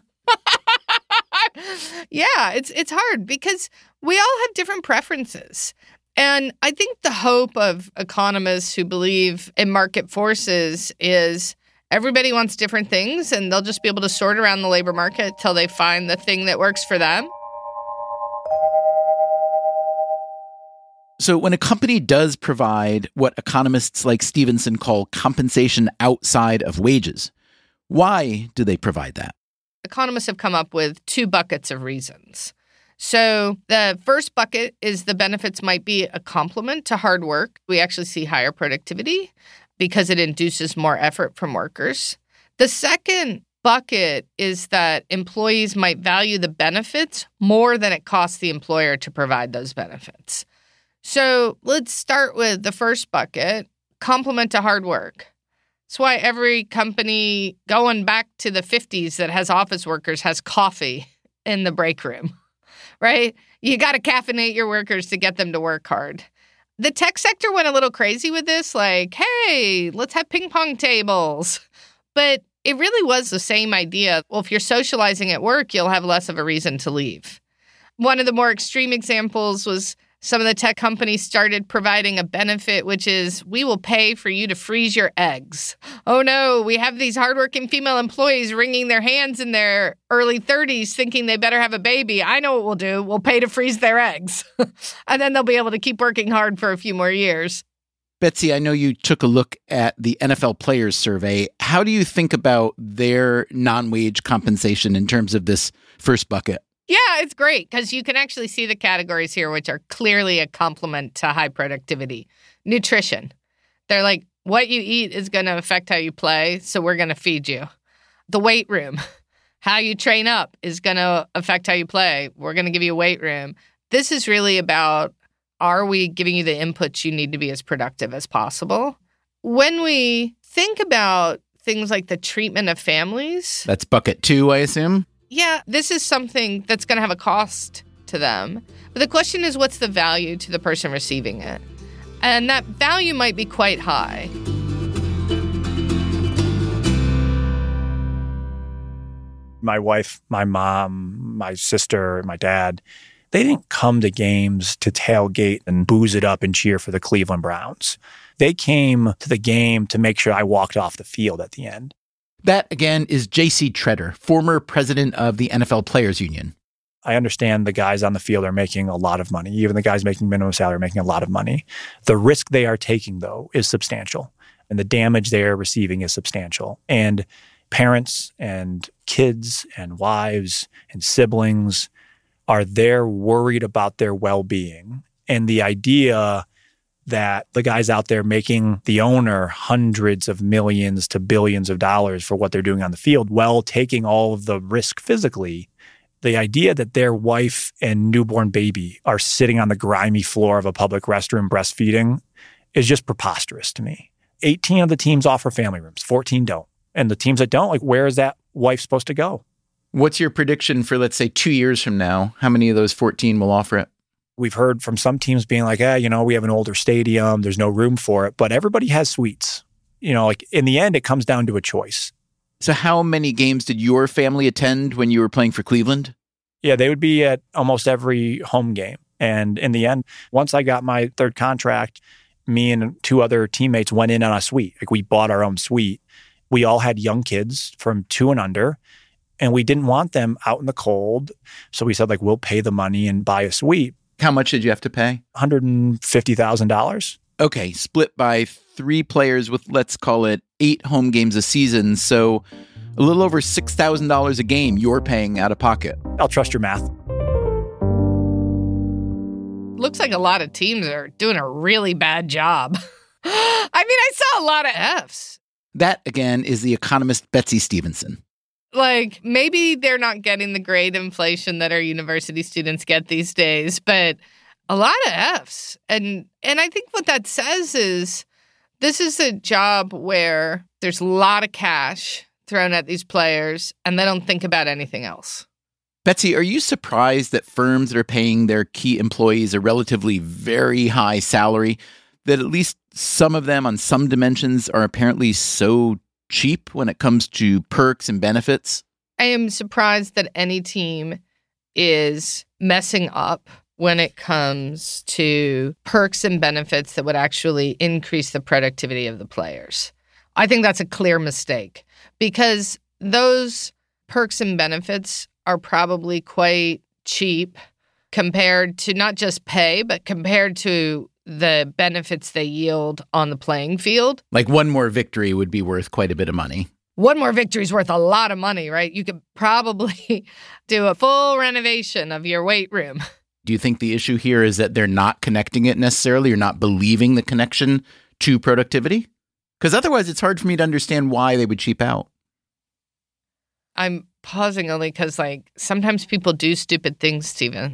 Yeah, it's hard because we all have different preferences. And I think the hope of economists who believe in market forces is everybody wants different things, and they'll just be able to sort around the labor market till they find the thing that works for them. So when a company does provide what economists like Stevenson call compensation outside of wages, why do they provide that? Economists have come up with two buckets of reasons. So the first bucket is the benefits might be a complement to hard work. We actually see higher productivity because it induces more effort from workers. The second bucket is that employees might value the benefits more than it costs the employer to provide those benefits. So let's start with the first bucket, complement to hard work. That's why every company going back to the 50s that has office workers has coffee in the break room, right? You got to caffeinate your workers to get them to work hard. The tech sector went a little crazy with this, like, hey, let's have ping pong tables. But it really was the same idea. Well, if you're socializing at work, you'll have less of a reason to leave. One of the more extreme examples was some of the tech companies started providing a benefit, which is we will pay for you to freeze your eggs. Oh no, we have these hardworking female employees wringing their hands in their early 30s thinking they better have a baby. I know what we'll do. We'll pay to freeze their eggs. And then they'll be able to keep working hard for a few more years. Betsy, I know you took a look at the NFL Players Survey. How do you think about their non-wage compensation in terms of this first bucket? Yeah, it's great because you can actually see the categories here, which are clearly a complement to high productivity. Nutrition. They're like, what you eat is going to affect how you play, so we're going to feed you. The weight room. How you train up is going to affect how you play. We're going to give you a weight room. This is really about, are we giving you the inputs you need to be as productive as possible? When we think about things like the treatment of families. That's bucket 2, I assume? Yeah, this is something that's going to have a cost to them. But the question is, what's the value to the person receiving it? And that value might be quite high. My wife, my mom, my sister, my dad, they didn't come to games to tailgate and booze it up and cheer for the Cleveland Browns. They came to the game to make sure I walked off the field at the end. That, again, is J.C. Tretter, former president of the NFL Players Union. I understand the guys on the field are making a lot of money. Even the guys making minimum salary are making a lot of money. The risk they are taking, though, is substantial. And the damage they are receiving is substantial. And parents and kids and wives and siblings are there worried about their well-being. And the idea that the guys out there making the owner hundreds of millions to billions of dollars for what they're doing on the field, while taking all of the risk physically, the idea that their wife and newborn baby are sitting on the grimy floor of a public restroom breastfeeding is just preposterous to me. 18 of the teams offer family rooms, 14 don't. And the teams that don't, like, where is that wife supposed to go? What's your prediction for, let's say, 2 years from now? How many of those 14 will offer it? We've heard from some teams being like, we have an older stadium, there's no room for it, but everybody has suites. Like in the end, it comes down to a choice. So how many games did your family attend when you were playing for Cleveland? Yeah, they would be at almost every home game. And in the end, once I got my third contract, me and 2 other teammates went in on a suite. Like, we bought our own suite. We all had young kids from 2 and under, and we didn't want them out in the cold. So we said, like, we'll pay the money and buy a suite. How much did you have to pay? $150,000. Okay, split by 3 players with, let's call it, 8 home games a season. So a little over $6,000 a game you're paying out of pocket. I'll trust your math. Looks like a lot of teams are doing a really bad job. I saw a lot of Fs. That, again, is the economist Betsy Stevenson. Like, maybe they're not getting the grade inflation that our university students get these days, but a lot of Fs. And I think what that says is this is a job where there's a lot of cash thrown at these players, and they don't think about anything else. Betsy, are you surprised that firms that are paying their key employees a relatively very high salary, that at least some of them on some dimensions are apparently so cheap when it comes to perks and benefits? I am surprised that any team is messing up when it comes to perks and benefits that would actually increase the productivity of the players. I think that's a clear mistake because those perks and benefits are probably quite cheap compared to not just pay, but compared to the benefits they yield on the playing field. Like one more victory would be worth quite a bit of money. One more victory is worth a lot of money, right? You could probably do a full renovation of your weight room. Do you think the issue here is that they're not connecting it necessarily or not believing the connection to productivity? Because otherwise it's hard for me to understand why they would cheap out. I'm pausing only because, sometimes people do stupid things, Stephen.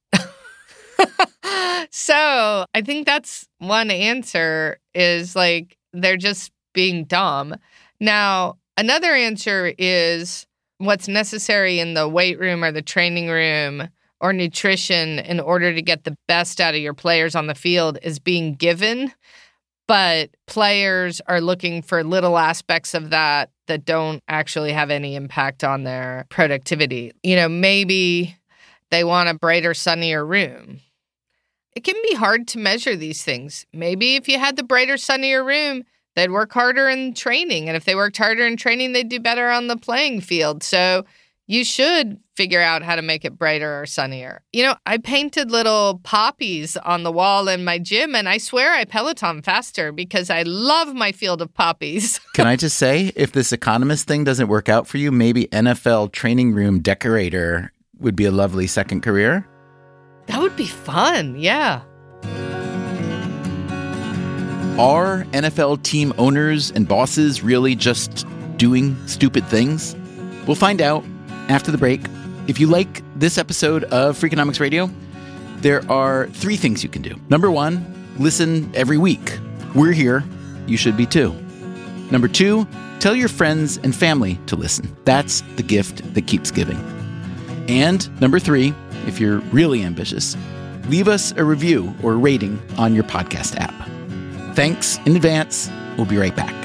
So I think that's one answer is, they're just being dumb. Now, another answer is what's necessary in the weight room or the training room or nutrition in order to get the best out of your players on the field is being given. But players are looking for little aspects of that don't actually have any impact on their productivity. Maybe they want a brighter, sunnier room. It can be hard to measure these things. Maybe if you had the brighter, sunnier room, they'd work harder in training. And if they worked harder in training, they'd do better on the playing field. So you should figure out how to make it brighter or sunnier. You know, I painted little poppies on the wall in my gym, and I swear I Peloton faster because I love my field of poppies. Can I just say, if this economist thing doesn't work out for you, maybe NFL training room decorator would be a lovely second career? That would be fun, yeah. Are NFL team owners and bosses really just doing stupid things? We'll find out after the break. If you like this episode of Freakonomics Radio, there are 3 things you can do. Number 1, listen every week. We're here. You should be too. Number 2, tell your friends and family to listen. That's the gift that keeps giving. And number 3, if you're really ambitious, leave us a review or rating on your podcast app. Thanks in advance. We'll be right back.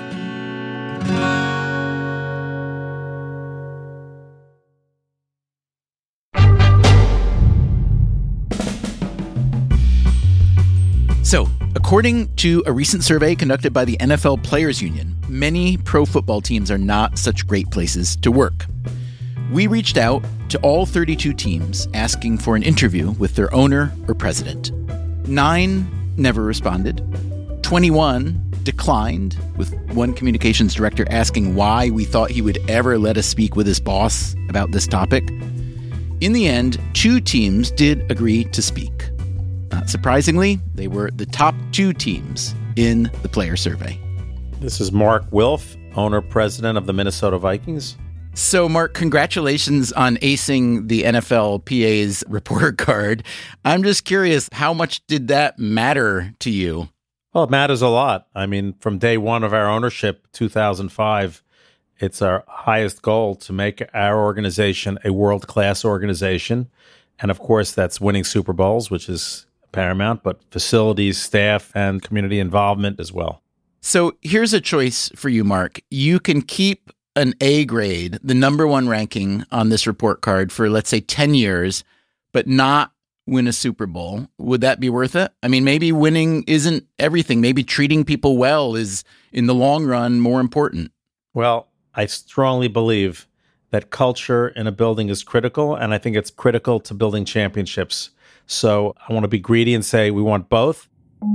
So, according to a recent survey conducted by the NFL Players Union, many pro football teams are not such great places to work. We reached out to all 32 teams asking for an interview with their owner or president. 9 never responded. 21 declined, with one communications director asking why we thought he would ever let us speak with his boss about this topic. In the end, 2 teams did agree to speak. Not surprisingly, they were the top 2 teams in the player survey. This is Mark Wilf, owner-president of the Minnesota Vikings. So, Mark, congratulations on acing the NFLPA's report card. I'm just curious, how much did that matter to you? Well, it matters a lot. I mean, from day one of our ownership, 2005, it's our highest goal to make our organization a world-class organization. And of course, that's winning Super Bowls, which is paramount, but facilities, staff, and community involvement as well. So here's a choice for you, Mark. You can keep an A grade, the number 1 ranking on this report card for, let's say, 10 years, but not win a Super Bowl. Would that be worth it? I mean, maybe winning isn't everything. Maybe treating people well is, in the long run, more important. Well, I strongly believe that culture in a building is critical, and I think it's critical to building championships. So I want to be greedy and say we want both.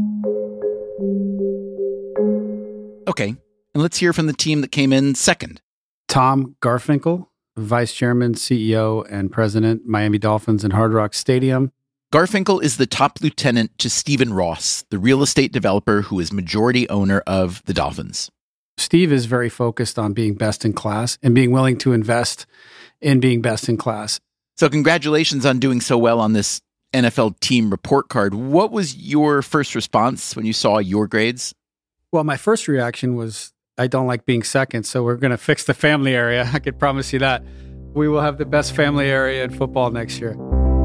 Okay, and let's hear from the team that came in second. Tom Garfinkel, Vice Chairman, CEO, and President, Miami Dolphins and Hard Rock Stadium. Garfinkel is the top lieutenant to Stephen Ross, the real estate developer who is majority owner of the Dolphins. Steve is very focused on being best in class and being willing to invest in being best in class. So congratulations on doing so well on this NFL team report card. What was your first response when you saw your grades? Well, my first reaction was, I don't like being second, so we're going to fix the family area. I could promise you that. We will have the best family area in football next year.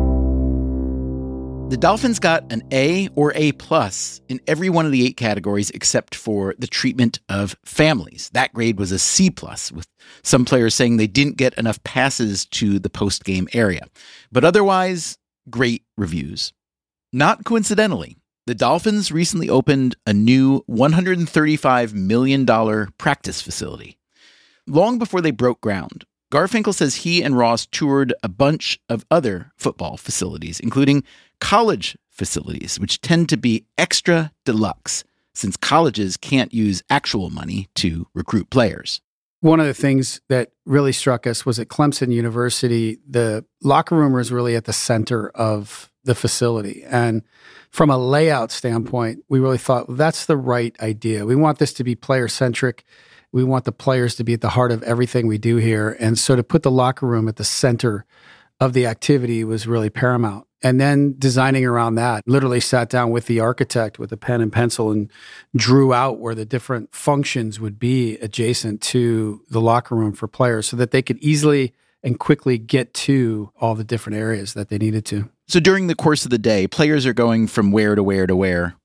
The Dolphins got an A or A+ in every one of the 8 categories except for the treatment of families. That grade was a C+, with some players saying they didn't get enough passes to the post-game area. But otherwise, great reviews. Not coincidentally, the Dolphins recently opened a new $135 million practice facility. Long before they broke ground, Garfinkel says he and Ross toured a bunch of other football facilities, including college facilities, which tend to be extra deluxe, since colleges can't use actual money to recruit players. One of the things that really struck us was at Clemson University, the locker room was really at the center of the facility. And from a layout standpoint, we really thought, well, that's the right idea. We want this to be player-centric. We want the players to be at the heart of everything we do here. And so to put the locker room at the center of the activity was really paramount. And then designing around that, literally sat down with the architect with a pen and pencil and drew out where the different functions would be adjacent to the locker room for players so that they could easily and quickly get to all the different areas that they needed to. So during the course of the day, players are going from where to where to where?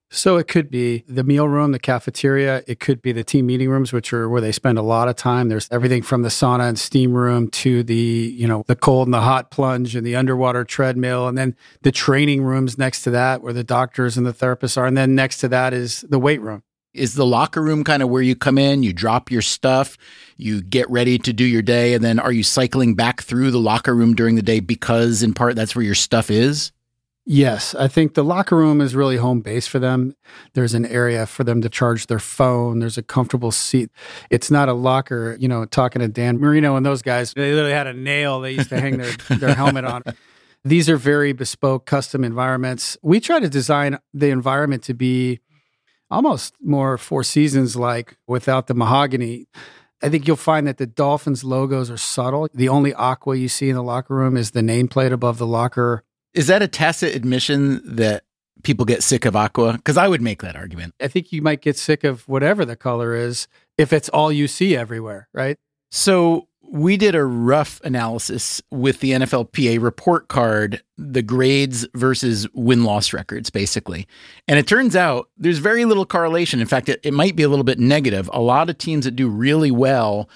So it could be the meal room, the cafeteria. It could be the team meeting rooms, which are where they spend a lot of time. There's everything from the sauna and steam room to the cold and the hot plunge and the underwater treadmill. And then the training rooms next to that where the doctors and the therapists are. And then next to that is the weight room. Is the locker room kind of where you come in, you drop your stuff, you get ready to do your day, and then are you cycling back through the locker room during the day because in part that's where your stuff is? Yes, I think the locker room is really home base for them. There's an area for them to charge their phone. There's a comfortable seat. It's not a locker, talking to Dan Marino and those guys, they literally had a nail they used to hang their helmet on. These are very bespoke, custom environments. We try to design the environment to be almost more Four Seasons like without the mahogany. I think you'll find that the Dolphins logos are subtle. The only aqua you see in the locker room is the nameplate above the locker. Is that a tacit admission that people get sick of aqua? Because I would make that argument. I think you might get sick of whatever the color is if it's all you see everywhere, right? So we did a rough analysis with the NFLPA report card, the grades versus win-loss records, basically. And it turns out there's very little correlation. In fact, it might be a little bit negative. A lot of teams that do really well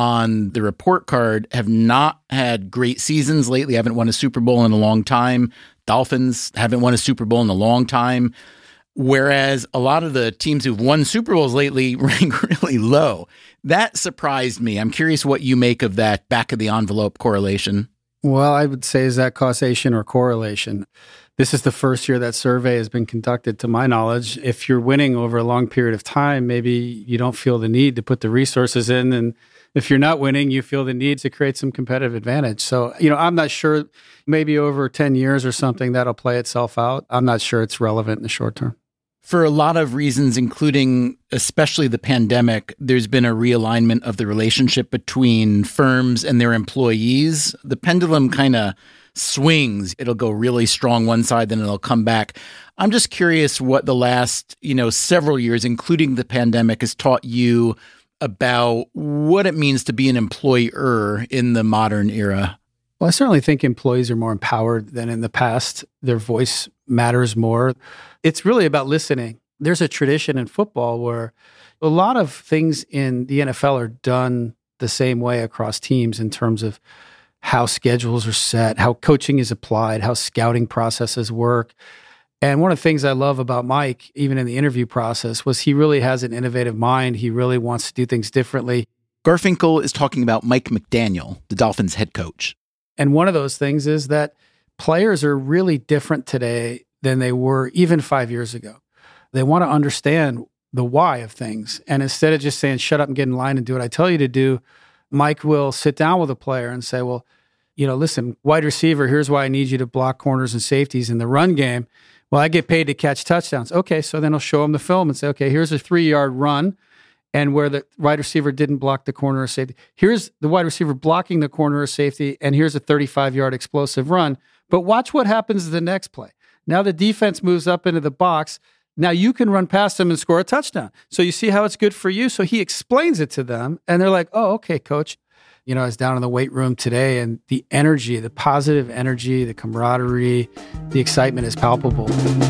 on the report card have not had great seasons lately, haven't won a Super Bowl in a long time. Dolphins haven't won a Super Bowl in a long time. Whereas a lot of the teams who've won Super Bowls lately rank really low. That surprised me. I'm curious what you make of that back of the envelope correlation. Well, I would say, is that causation or correlation? This is the first year that survey has been conducted, to my knowledge. If you're winning over a long period of time, maybe you don't feel the need to put the resources in. And if you're not winning, you feel the need to create some competitive advantage. So, I'm not sure, maybe over 10 years or something, that'll play itself out. I'm not sure it's relevant in the short term. For a lot of reasons, including especially the pandemic, there's been a realignment of the relationship between firms and their employees. The pendulum kind of swings. It'll go really strong one side, then it'll come back. I'm just curious what the last, several years, including the pandemic, has taught you about what it means to be an employer in the modern era. Well, I certainly think employees are more empowered than in the past. Their voice matters more. It's really about listening. There's a tradition in football where a lot of things in the NFL are done the same way across teams in terms of how schedules are set, how coaching is applied, how scouting processes work. And one of the things I love about Mike, even in the interview process, was he really has an innovative mind. He really wants to do things differently. Garfinkel is talking about Mike McDaniel, the Dolphins head coach. And one of those things is that players are really different today than they were even 5 years ago. They want to understand the why of things. And instead of just saying, shut up and get in line and do what I tell you to do, Mike will sit down with a player and say, well, listen, wide receiver, here's why I need you to block corners and safeties in the run game. Well, I get paid to catch touchdowns. Okay, so then I'll show him the film and say, okay, here's a 3-yard run. And where the wide receiver didn't block the corner or safety. Here's the wide receiver blocking the corner or safety, and here's a 35-yard explosive run. But watch what happens to the next play. Now the defense moves up into the box. Now you can run past them and score a touchdown. So you see how it's good for you? So he explains it to them, and they're like, oh, okay, coach. I was down in the weight room today, and the energy, the positive energy, the camaraderie, the excitement is palpable.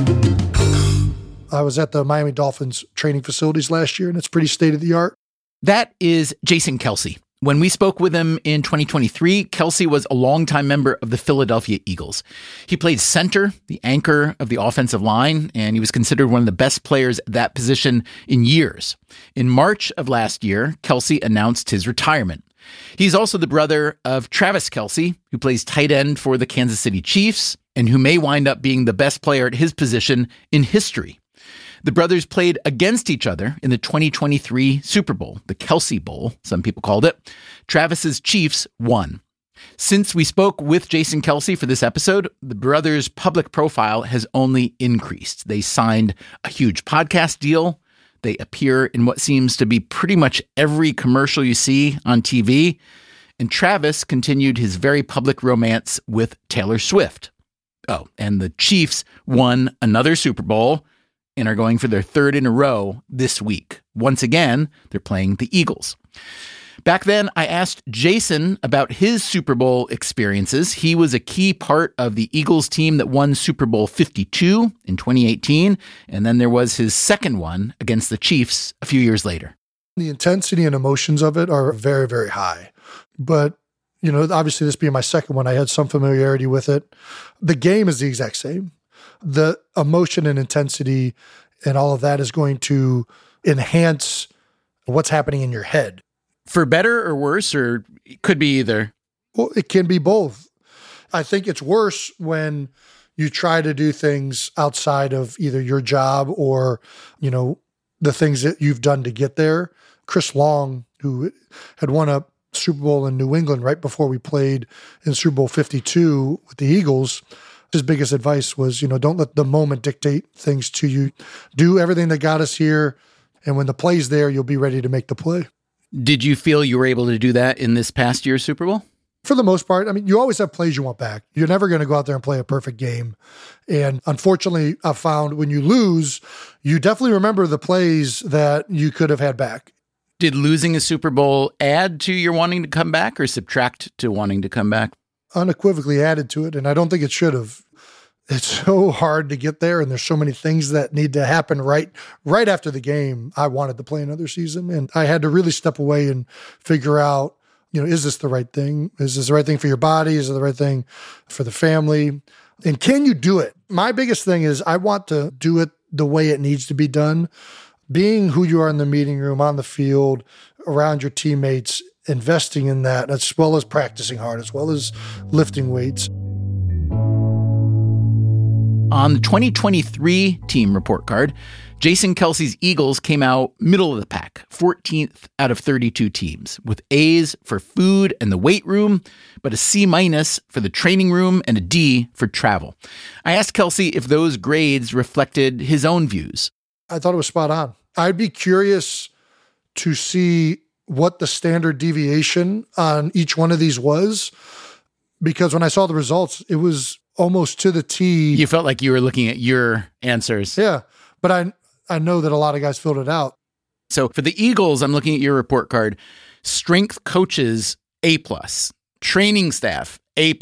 I was at the Miami Dolphins training facilities last year, and it's pretty state-of-the-art. That is Jason Kelce. When we spoke with him in 2023, Kelce was a longtime member of the Philadelphia Eagles. He played center, the anchor of the offensive line, and he was considered one of the best players at that position in years. In March of last year, Kelce announced his retirement. He's also the brother of Travis Kelce, who plays tight end for the Kansas City Chiefs, and who may wind up being the best player at his position in history. The brothers played against each other in the 2023 Super Bowl, the Kelce Bowl, some people called it. Travis's Chiefs won. Since we spoke with Jason Kelce for this episode, the brothers' public profile has only increased. They signed a huge podcast deal. They appear in what seems to be pretty much every commercial you see on TV. And Travis continued his very public romance with Taylor Swift. Oh, and the Chiefs won another Super Bowl and are going for their third in a row this week. Once again, they're playing the Eagles. Back then, I asked Jason about his Super Bowl experiences. He was a key part of the Eagles team that won Super Bowl 52 in 2018, and then there was his second one against the Chiefs a few years later. The intensity and emotions of it are very, very high. But, obviously this being my second one, I had some familiarity with it. The game is the exact same. The emotion and intensity and all of that is going to enhance what's happening in your head. For better or worse, or it could be either? Well, it can be both. I think it's worse when you try to do things outside of either your job or, the things that you've done to get there. Chris Long, who had won a Super Bowl in New England right before we played in Super Bowl 52 with the Eagles, his biggest advice was, don't let the moment dictate things to you. Do everything that got us here, and when the play's there, you'll be ready to make the play. Did you feel you were able to do that in this past year's Super Bowl? For the most part. I mean, you always have plays you want back. You're never going to go out there and play a perfect game. And unfortunately, I've found when you lose, you definitely remember the plays that you could have had back. Did losing a Super Bowl add to your wanting to come back or subtract to wanting to come back? Unequivocally added to it, and I don't think it should have. It's so hard to get there, and there's so many things that need to happen right after the game. I wanted to play another season, and I had to really step away and figure out, is this the right thing? Is this the right thing for your body? Is it the right thing for the family? And can you do it? My biggest thing is I want to do it the way it needs to be done. Being who you are in the meeting room, on the field, around your teammates, investing in that, as well as practicing hard, as well as lifting weights. On the 2023 team report card, Jason Kelce's Eagles came out middle of the pack, 14th out of 32 teams, with A's for food and the weight room, but a C- for the training room and a D for travel. I asked Kelce if those grades reflected his own views. I thought it was spot on. I'd be curious to see what the standard deviation on each one of these was, because when I saw the results, it was almost to the T. You felt like you were looking at your answers. Yeah, but I know that a lot of guys filled it out. So for the Eagles, I'm looking at your report card. Strength coaches, A+. Training staff, A+.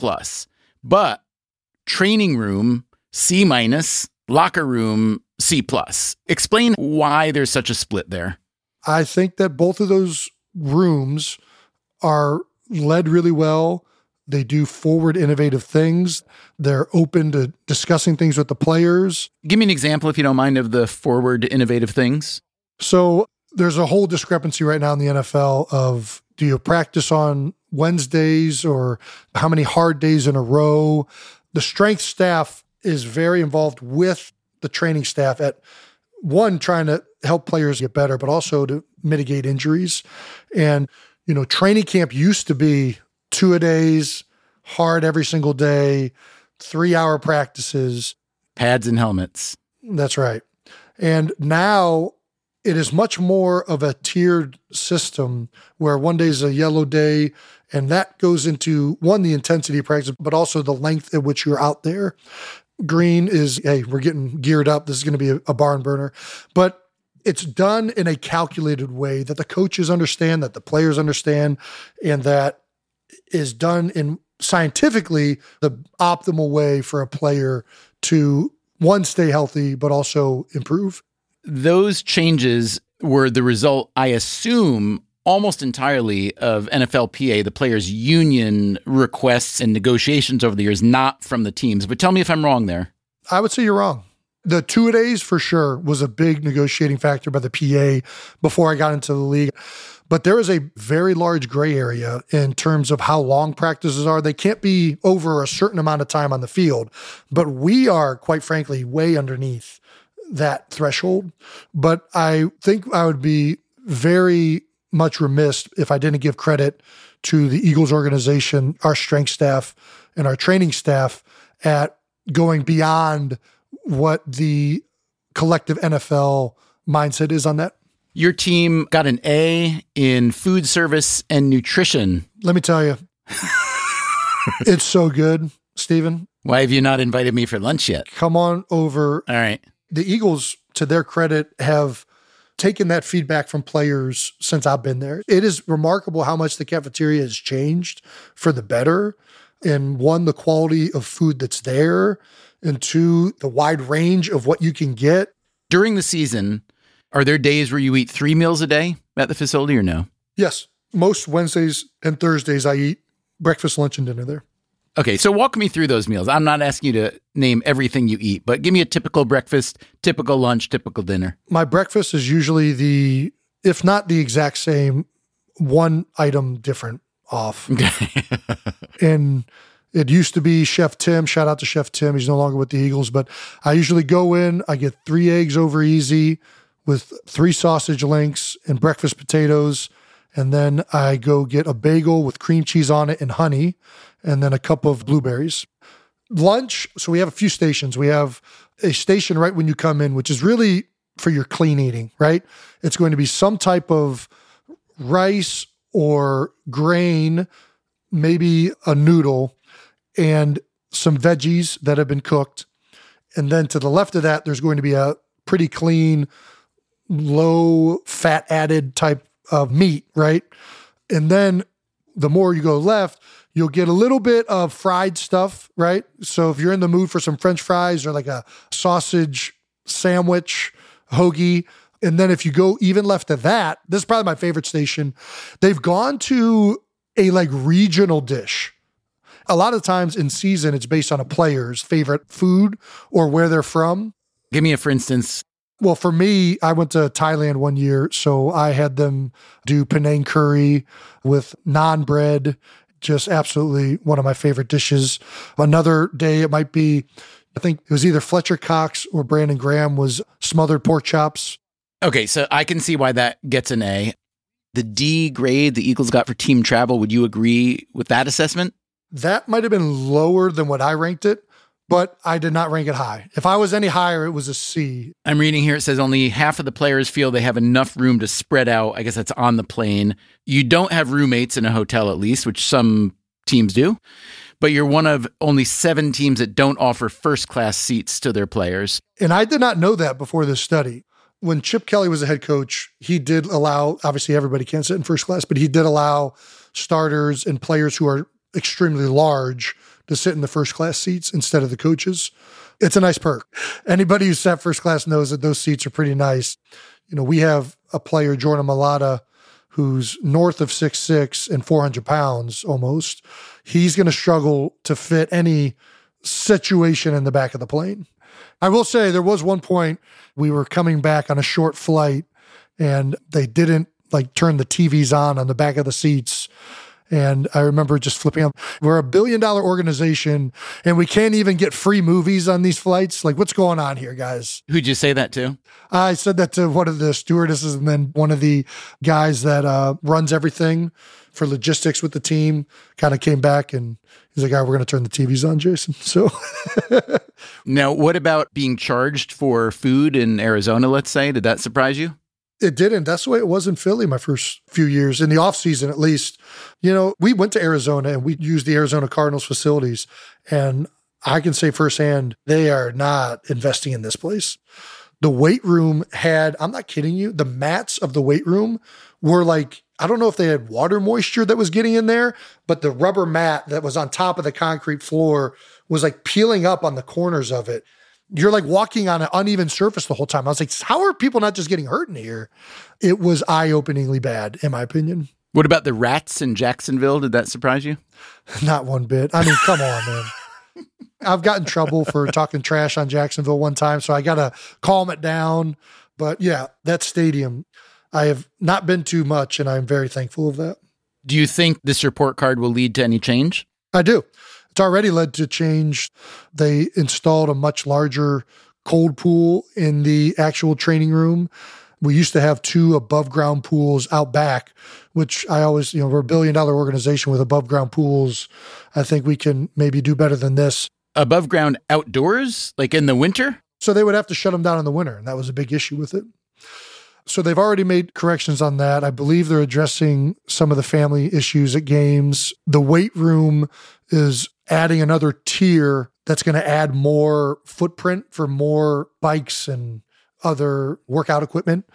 But training room, C-. Locker room, C+. Explain why there's such a split there. I think that both of those rooms are led really well. They do forward innovative things. They're open to discussing things with the players. Give me an example, if you don't mind, of the forward innovative things. So there's a whole discrepancy right now in the NFL of, do you practice on Wednesdays or how many hard days in a row? The strength staff is very involved with the training staff at, one, trying to help players get better, but also to mitigate injuries. And, training camp used to be 2-a-days, hard every single day, 3-hour practices. Pads and helmets. That's right. And now it is much more of a tiered system where one day is a yellow day, and that goes into, one, the intensity of practice, but also the length at which you're out there. Green is, hey, we're getting geared up. This is going to be a barn burner. But it's done in a calculated way that the coaches understand, that the players understand, and that is done in scientifically the optimal way for a player to, one, stay healthy, but also improve. Those changes were the result, I assume, almost entirely of NFLPA, the players' union requests and negotiations over the years, not from the teams. But tell me if I'm wrong there. I would say you're wrong. The 2-a-days for sure was a big negotiating factor by the PA before I got into the league. But there is a very large gray area in terms of how long practices are. They can't be over a certain amount of time on the field. But we are, quite frankly, way underneath that threshold. But I think I would be very much remiss if I didn't give credit to the Eagles organization, our strength staff, and our training staff at going beyond what the collective NFL mindset is on that. Your team got an A in food service and nutrition. Let me tell you, it's so good, Stephen. Why have you not invited me for lunch yet? Come on over. All right. The Eagles, to their credit, have taken that feedback from players since I've been there. It is remarkable how much the cafeteria has changed for the better. And one, the quality of food that's there, and two, the wide range of what you can get. During the season, are there days where you eat 3 meals a day at the facility or no? Yes. Most Wednesdays and Thursdays, I eat breakfast, lunch, and dinner there. Okay, so walk me through those meals. I'm not asking you to name everything you eat, but give me a typical breakfast, typical lunch, typical dinner. My breakfast is usually if not the exact same, one item different off. And it used to be Chef Tim. Shout out to Chef Tim. He's no longer with the Eagles, but I usually go in, I get 3 eggs over easy with 3 sausage links and breakfast potatoes. And then I go get a bagel with cream cheese on it and honey, and then a cup of blueberries. Lunch, so we have a few stations. We have a station right when you come in, which is really for your clean eating, right? It's going to be some type of rice or grain, maybe a noodle, and some veggies that have been cooked. And then to the left of that, there's going to be a pretty clean, low fat added type of meat, right? And then the more you go left, you'll get a little bit of fried stuff, right? So if you're in the mood for some French fries or like a sausage sandwich, hoagie, and then if you go even left of that, this is probably my favorite station. They've gone to a like regional dish. A lot of times in season, it's based on a player's favorite food or where they're from. Give me a for instance. Well, for me, I went to Thailand one year, so I had them do Penang curry with naan bread. Just absolutely one of my favorite dishes. Another day, it might be, I think it was either Fletcher Cox or Brandon Graham was smothered pork chops. Okay, so I can see why that gets an A. The D grade the Eagles got for team travel, would you agree with that assessment? That might have been lower than what I ranked it, but I did not rank it high. If I was any higher, it was a C. I'm reading here, it says only half of the players feel they have enough room to spread out. I guess that's on the plane. You don't have roommates in a hotel, at least, which some teams do. But you're one of only 7 teams that don't offer first-class seats to their players. And I did not know that before this study. When Chip Kelly was the head coach, he did allow, obviously everybody can't sit in first class, but he did allow starters and players who are extremely large to sit in the first class seats instead of the coaches. It's a nice perk. Anybody who sat first class knows that those seats are pretty nice. You know, we have a player, Jordan Mailata, who's north of 6'6" and 400 pounds almost. He's going to struggle to fit any situation in the back of the plane. I will say there was one point we were coming back on a short flight and they didn't like turn the TVs on the back of the seats. And I remember just flipping up. We're $1 billion organization and we can't even get free movies on these flights. Like, what's going on here, guys? Who'd you say that to? I said that to one of the stewardesses and then one of the guys that runs everything for logistics with the team kind of came back and he's like, all right, we're going to turn the TVs on, Jason. So now, what about being charged for food in Arizona, let's say? Did that surprise you? It didn't. That's the way it was in Philly my first few years, in the off season at least. You know, we went to Arizona and we used the Arizona Cardinals facilities. And I can say firsthand, they are not investing in this place. The weight room had, I'm not kidding you, the mats of the weight room were like, I don't know if they had water moisture that was getting in there, but the rubber mat that was on top of the concrete floor was like peeling up on the corners of it. You're like walking on an uneven surface the whole time. I was like, how are people not just getting hurt in here? It was eye-openingly bad, in my opinion. What about the rats in Jacksonville? Did that surprise you? Not one bit. I mean, come on, man. I've gotten in trouble for talking trash on Jacksonville one time, so I got to calm it down. But yeah, that stadium, I have not been to much, and I'm very thankful of that. Do you think this report card will lead to any change? I do. It's already led to change. They installed a much larger cold pool in the actual training room. We used to have 2 above ground pools out back, which I always, you know, we're $1 billion organization with above ground pools. I think we can maybe do better than this. Above ground outdoors, like in the winter? So they would have to shut them down in the winter, and that was a big issue with it. So they've already made corrections on that. I believe they're addressing some of the family issues at games. The weight room is adding another tier that's going to add more footprint for more bikes and other workout equipment.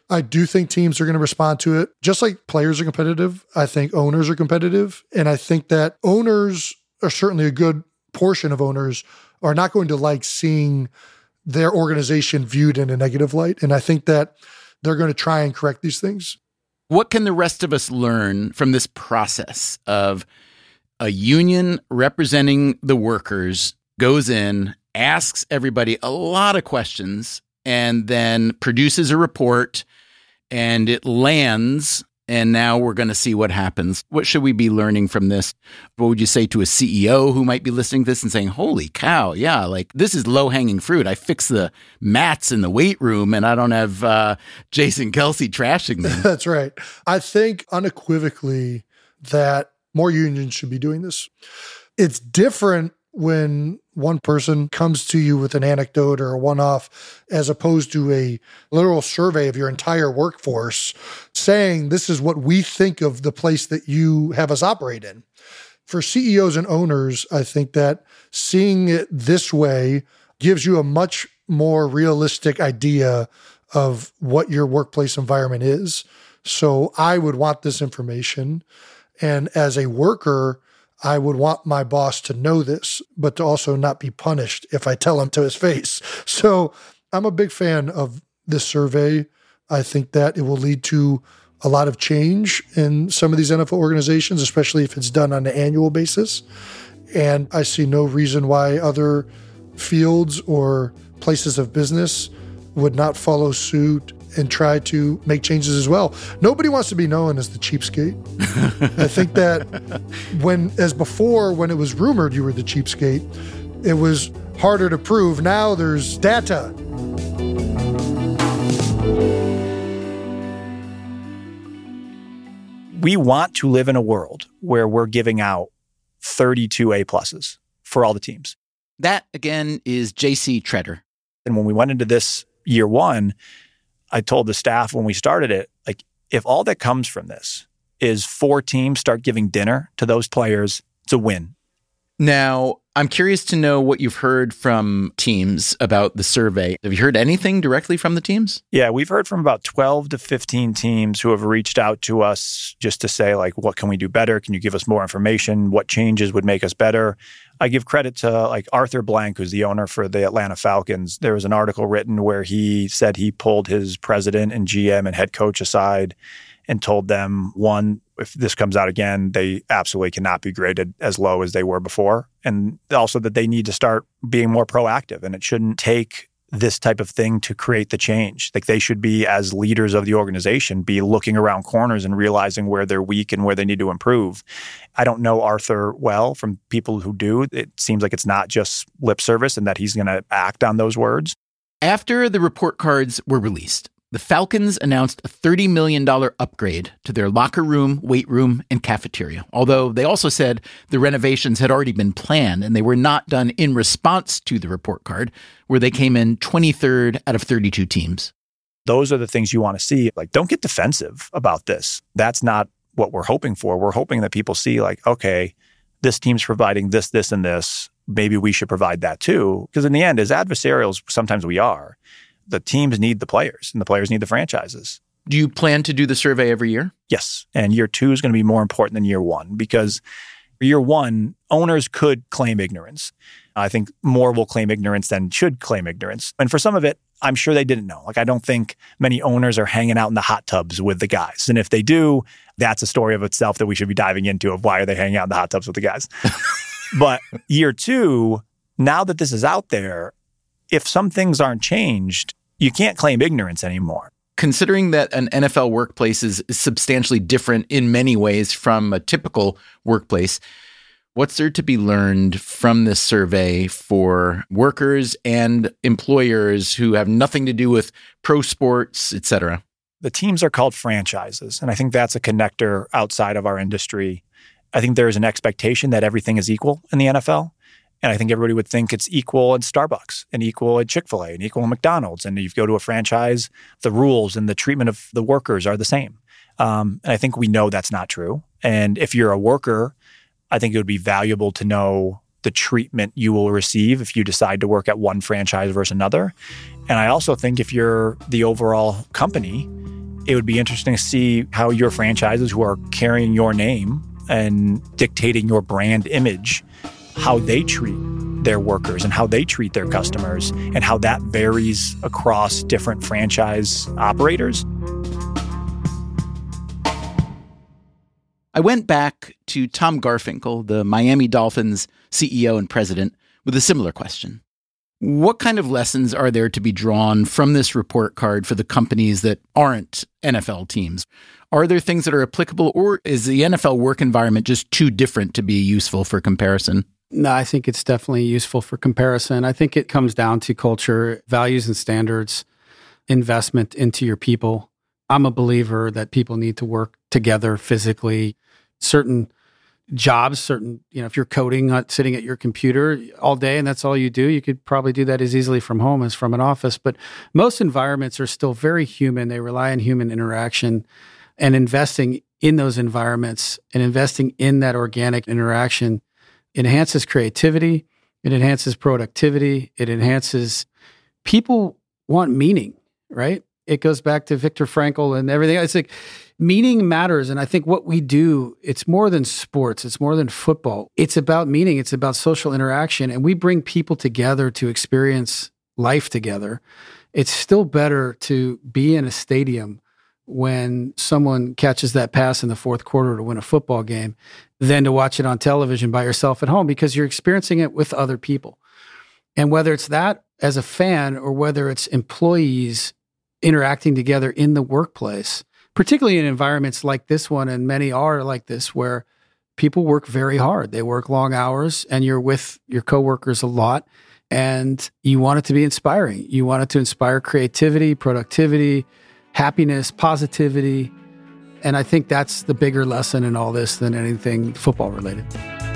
I do think teams are going to respond to it. Just like players are competitive, I think owners are competitive. And I think that owners are certainly a good portion of owners are not going to like seeing their organization viewed in a negative light. And I think that they're going to try and correct these things. What can the rest of us learn from this process of a union representing the workers goes in, asks everybody a lot of questions, and then produces a report, and it lands, and now we're going to see what happens. What should we be learning from this? What would you say to a CEO who might be listening to this and saying, holy cow, yeah, like this is low-hanging fruit. I fix the mats in the weight room, and I don't have Jason Kelce trashing me. That's right. I think unequivocally that more unions should be doing this. It's different when one person comes to you with an anecdote or a one-off as opposed to a literal survey of your entire workforce saying this is what we think of the place that you have us operate in. For CEOs and owners, I think that seeing it this way gives you a much more realistic idea of what your workplace environment is. So I would want this information. And as a worker, I would want my boss to know this, but to also not be punished if I tell him to his face. So I'm a big fan of this survey. I think that it will lead to a lot of change in some of these NFL organizations, especially if it's done on an annual basis. And I see no reason why other fields or places of business would not follow suit and try to make changes as well. Nobody wants to be known as the cheapskate. I think that when it was rumored you were the cheapskate, it was harder to prove. Now there's data. We want to live in a world where we're giving out 32 A-pluses for all the teams. That, again, is J.C. Tretter. And when we went into this year one, I told the staff when we started it, like, if all that comes from this is 4 teams start giving dinner to those players, it's a win. Now, I'm curious to know what you've heard from teams about the survey. Have you heard anything directly from the teams? Yeah, we've heard from about 12 to 15 teams who have reached out to us just to say, like, what can we do better? Can you give us more information? What changes would make us better? I give credit to like Arthur Blank, who's the owner for the Atlanta Falcons. There was an article written where he said he pulled his president and GM and head coach aside and told them, one, if this comes out again, they absolutely cannot be graded as low as they were before. And also that they need to start being more proactive, and it shouldn't take this type of thing to create the change. Like, they should be, as leaders of the organization, be looking around corners and realizing where they're weak and where they need to improve. I don't know Arthur well. From people who do, it seems like it's not just lip service and that he's going to act on those words. After the report cards were released, the Falcons announced a $30 million upgrade to their locker room, weight room, and cafeteria. Although they also said the renovations had already been planned and they were not done in response to the report card, where they came in 23rd out of 32 teams. Those are the things you want to see. Like, don't get defensive about this. That's not what we're hoping for. We're hoping that people see, like, okay, this team's providing this, this, and this. Maybe we should provide that too. Because in the end, as adversarials, sometimes we are. The teams need the players, and the players need the franchises. Do you plan to do the survey every year? Yes. And year 2 is going to be more important than year 1, because year 1, owners could claim ignorance. I think more will claim ignorance than should claim ignorance. And for some of it, I'm sure they didn't know. Like, I don't think many owners are hanging out in the hot tubs with the guys. And if they do, that's a story of itself that we should be diving into, of why are they hanging out in the hot tubs with the guys. But year 2, now that this is out there, if some things aren't changed, you can't claim ignorance anymore. Considering that an NFL workplace is substantially different in many ways from a typical workplace, what's there to be learned from this survey for workers and employers who have nothing to do with pro sports, et cetera? The teams are called franchises, and I think that's a connector outside of our industry. I think there is an expectation that everything is equal in the NFL. And I think everybody would think it's equal at Starbucks and equal at Chick-fil-A and equal at McDonald's. And if you go to a franchise, the rules and the treatment of the workers are the same. And I think we know that's not true. And if you're a worker, I think it would be valuable to know the treatment you will receive if you decide to work at one franchise versus another. And I also think if you're the overall company, It would be interesting to see how your franchises who are carrying your name and dictating your brand image, how they treat their workers and how they treat their customers and how that varies across different franchise operators. I went back to Tom Garfinkel, the Miami Dolphins CEO and president, with a similar question. What kind of lessons are there to be drawn from this report card for the companies that aren't NFL teams? Are there things that are applicable, or is the NFL work environment just too different to be useful for comparison? No, I think it's definitely useful for comparison. I think it comes down to culture, values and standards, investment into your people. I'm a believer that people need to work together physically. Certain jobs, if you're coding, not sitting at your computer all day and that's all you do, you could probably do that as easily from home as from an office. But most environments are still very human. They rely on human interaction, and investing in those environments and investing in that organic interaction enhances creativity. It enhances productivity. It enhances, people want meaning, right? It goes back to Viktor Frankl and everything. It's like meaning matters. And I think what we do, it's more than sports. It's more than football. It's about meaning. It's about social interaction. And we bring people together to experience life together. It's still better to be in a stadium when someone catches that pass in the fourth quarter to win a football game than to watch it on television by yourself at home, because you're experiencing it with other people. And whether it's that as a fan or whether it's employees interacting together in the workplace, particularly in environments like this one, and many are like this, where people work very hard. They work long hours and you're with your coworkers a lot, and you want it to be inspiring. You want it to inspire creativity, productivity, happiness, positivity. And I think that's the bigger lesson in all this than anything football related.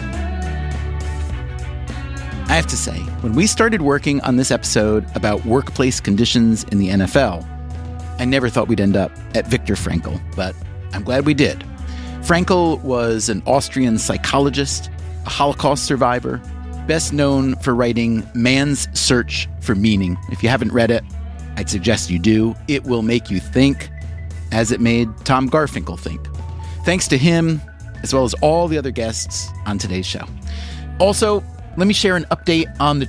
I have to say, when we started working on this episode about workplace conditions in the NFL, I never thought we'd end up at Viktor Frankl, but I'm glad we did. Frankl was an Austrian psychologist, a Holocaust survivor, best known for writing Man's Search for Meaning. If you haven't read it, I'd suggest you do. It will make you think, as it made Tom Garfinkel think. Thanks to him, as well as all the other guests on today's show. Also, let me share an update on the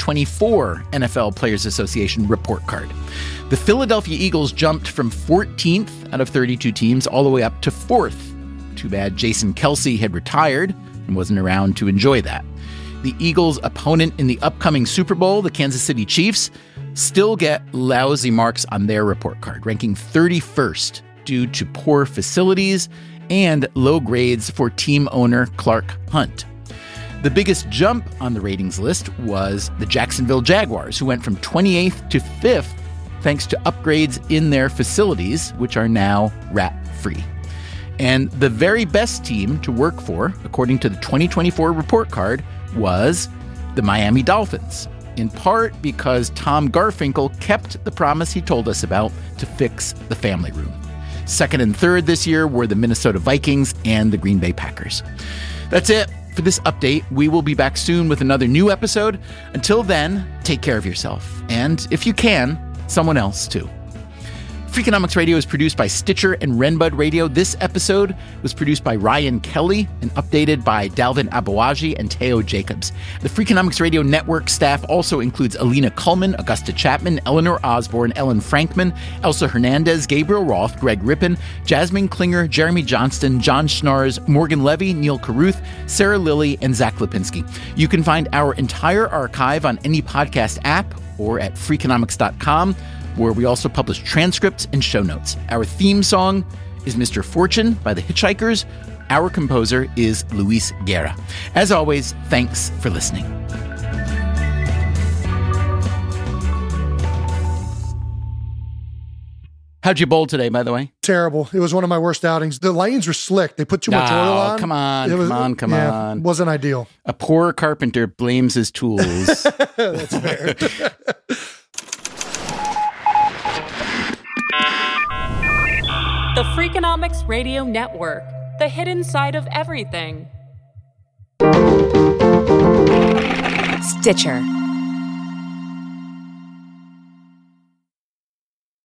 2024 NFL Players Association report card. The Philadelphia Eagles jumped from 14th out of 32 teams all the way up to 4th. Too bad Jason Kelce had retired and wasn't around to enjoy that. The Eagles' opponent in the upcoming Super Bowl, the Kansas City Chiefs, still get lousy marks on their report card, ranking 31st due to poor facilities and low grades for team owner Clark Hunt. The biggest jump on the ratings list was the Jacksonville Jaguars, who went from 28th to 5th thanks to upgrades in their facilities, which are now rat-free. And the very best team to work for, according to the 2024 report card, was the Miami Dolphins, in part because Tom Garfinkel kept the promise he told us about to fix the family room. Second and third this year were the Minnesota Vikings and the Green Bay Packers. That's it for this update. We will be back soon with another new episode. Until then, take care of yourself. And if you can, someone else too. Freakonomics Radio is produced by Stitcher and Renbud Radio. This episode was produced by Ryan Kelly and updated by Dalvin Abawaji and Teo Jacobs. The Freakonomics Radio network staff also includes Alina Kuhlman, Augusta Chapman, Eleanor Osborne, Ellen Frankman, Elsa Hernandez, Gabriel Roth, Greg Rippin, Jasmine Klinger, Jeremy Johnston, John Schnars, Morgan Levy, Neil Carruth, Sarah Lilly, and Zach Lipinski. You can find our entire archive on any podcast app or at Freakonomics.com, where we also publish transcripts and show notes. Our theme song is Mr. Fortune by the Hitchhikers. Our composer is Luis Guerra. As always, thanks for listening. How'd you bowl today, by the way? Terrible. It was one of my worst outings. The lanes were slick. They put too much oil on. Come on. It wasn't ideal. A poor carpenter blames his tools. That's fair. The Freakonomics Radio Network, the hidden side of everything. Stitcher.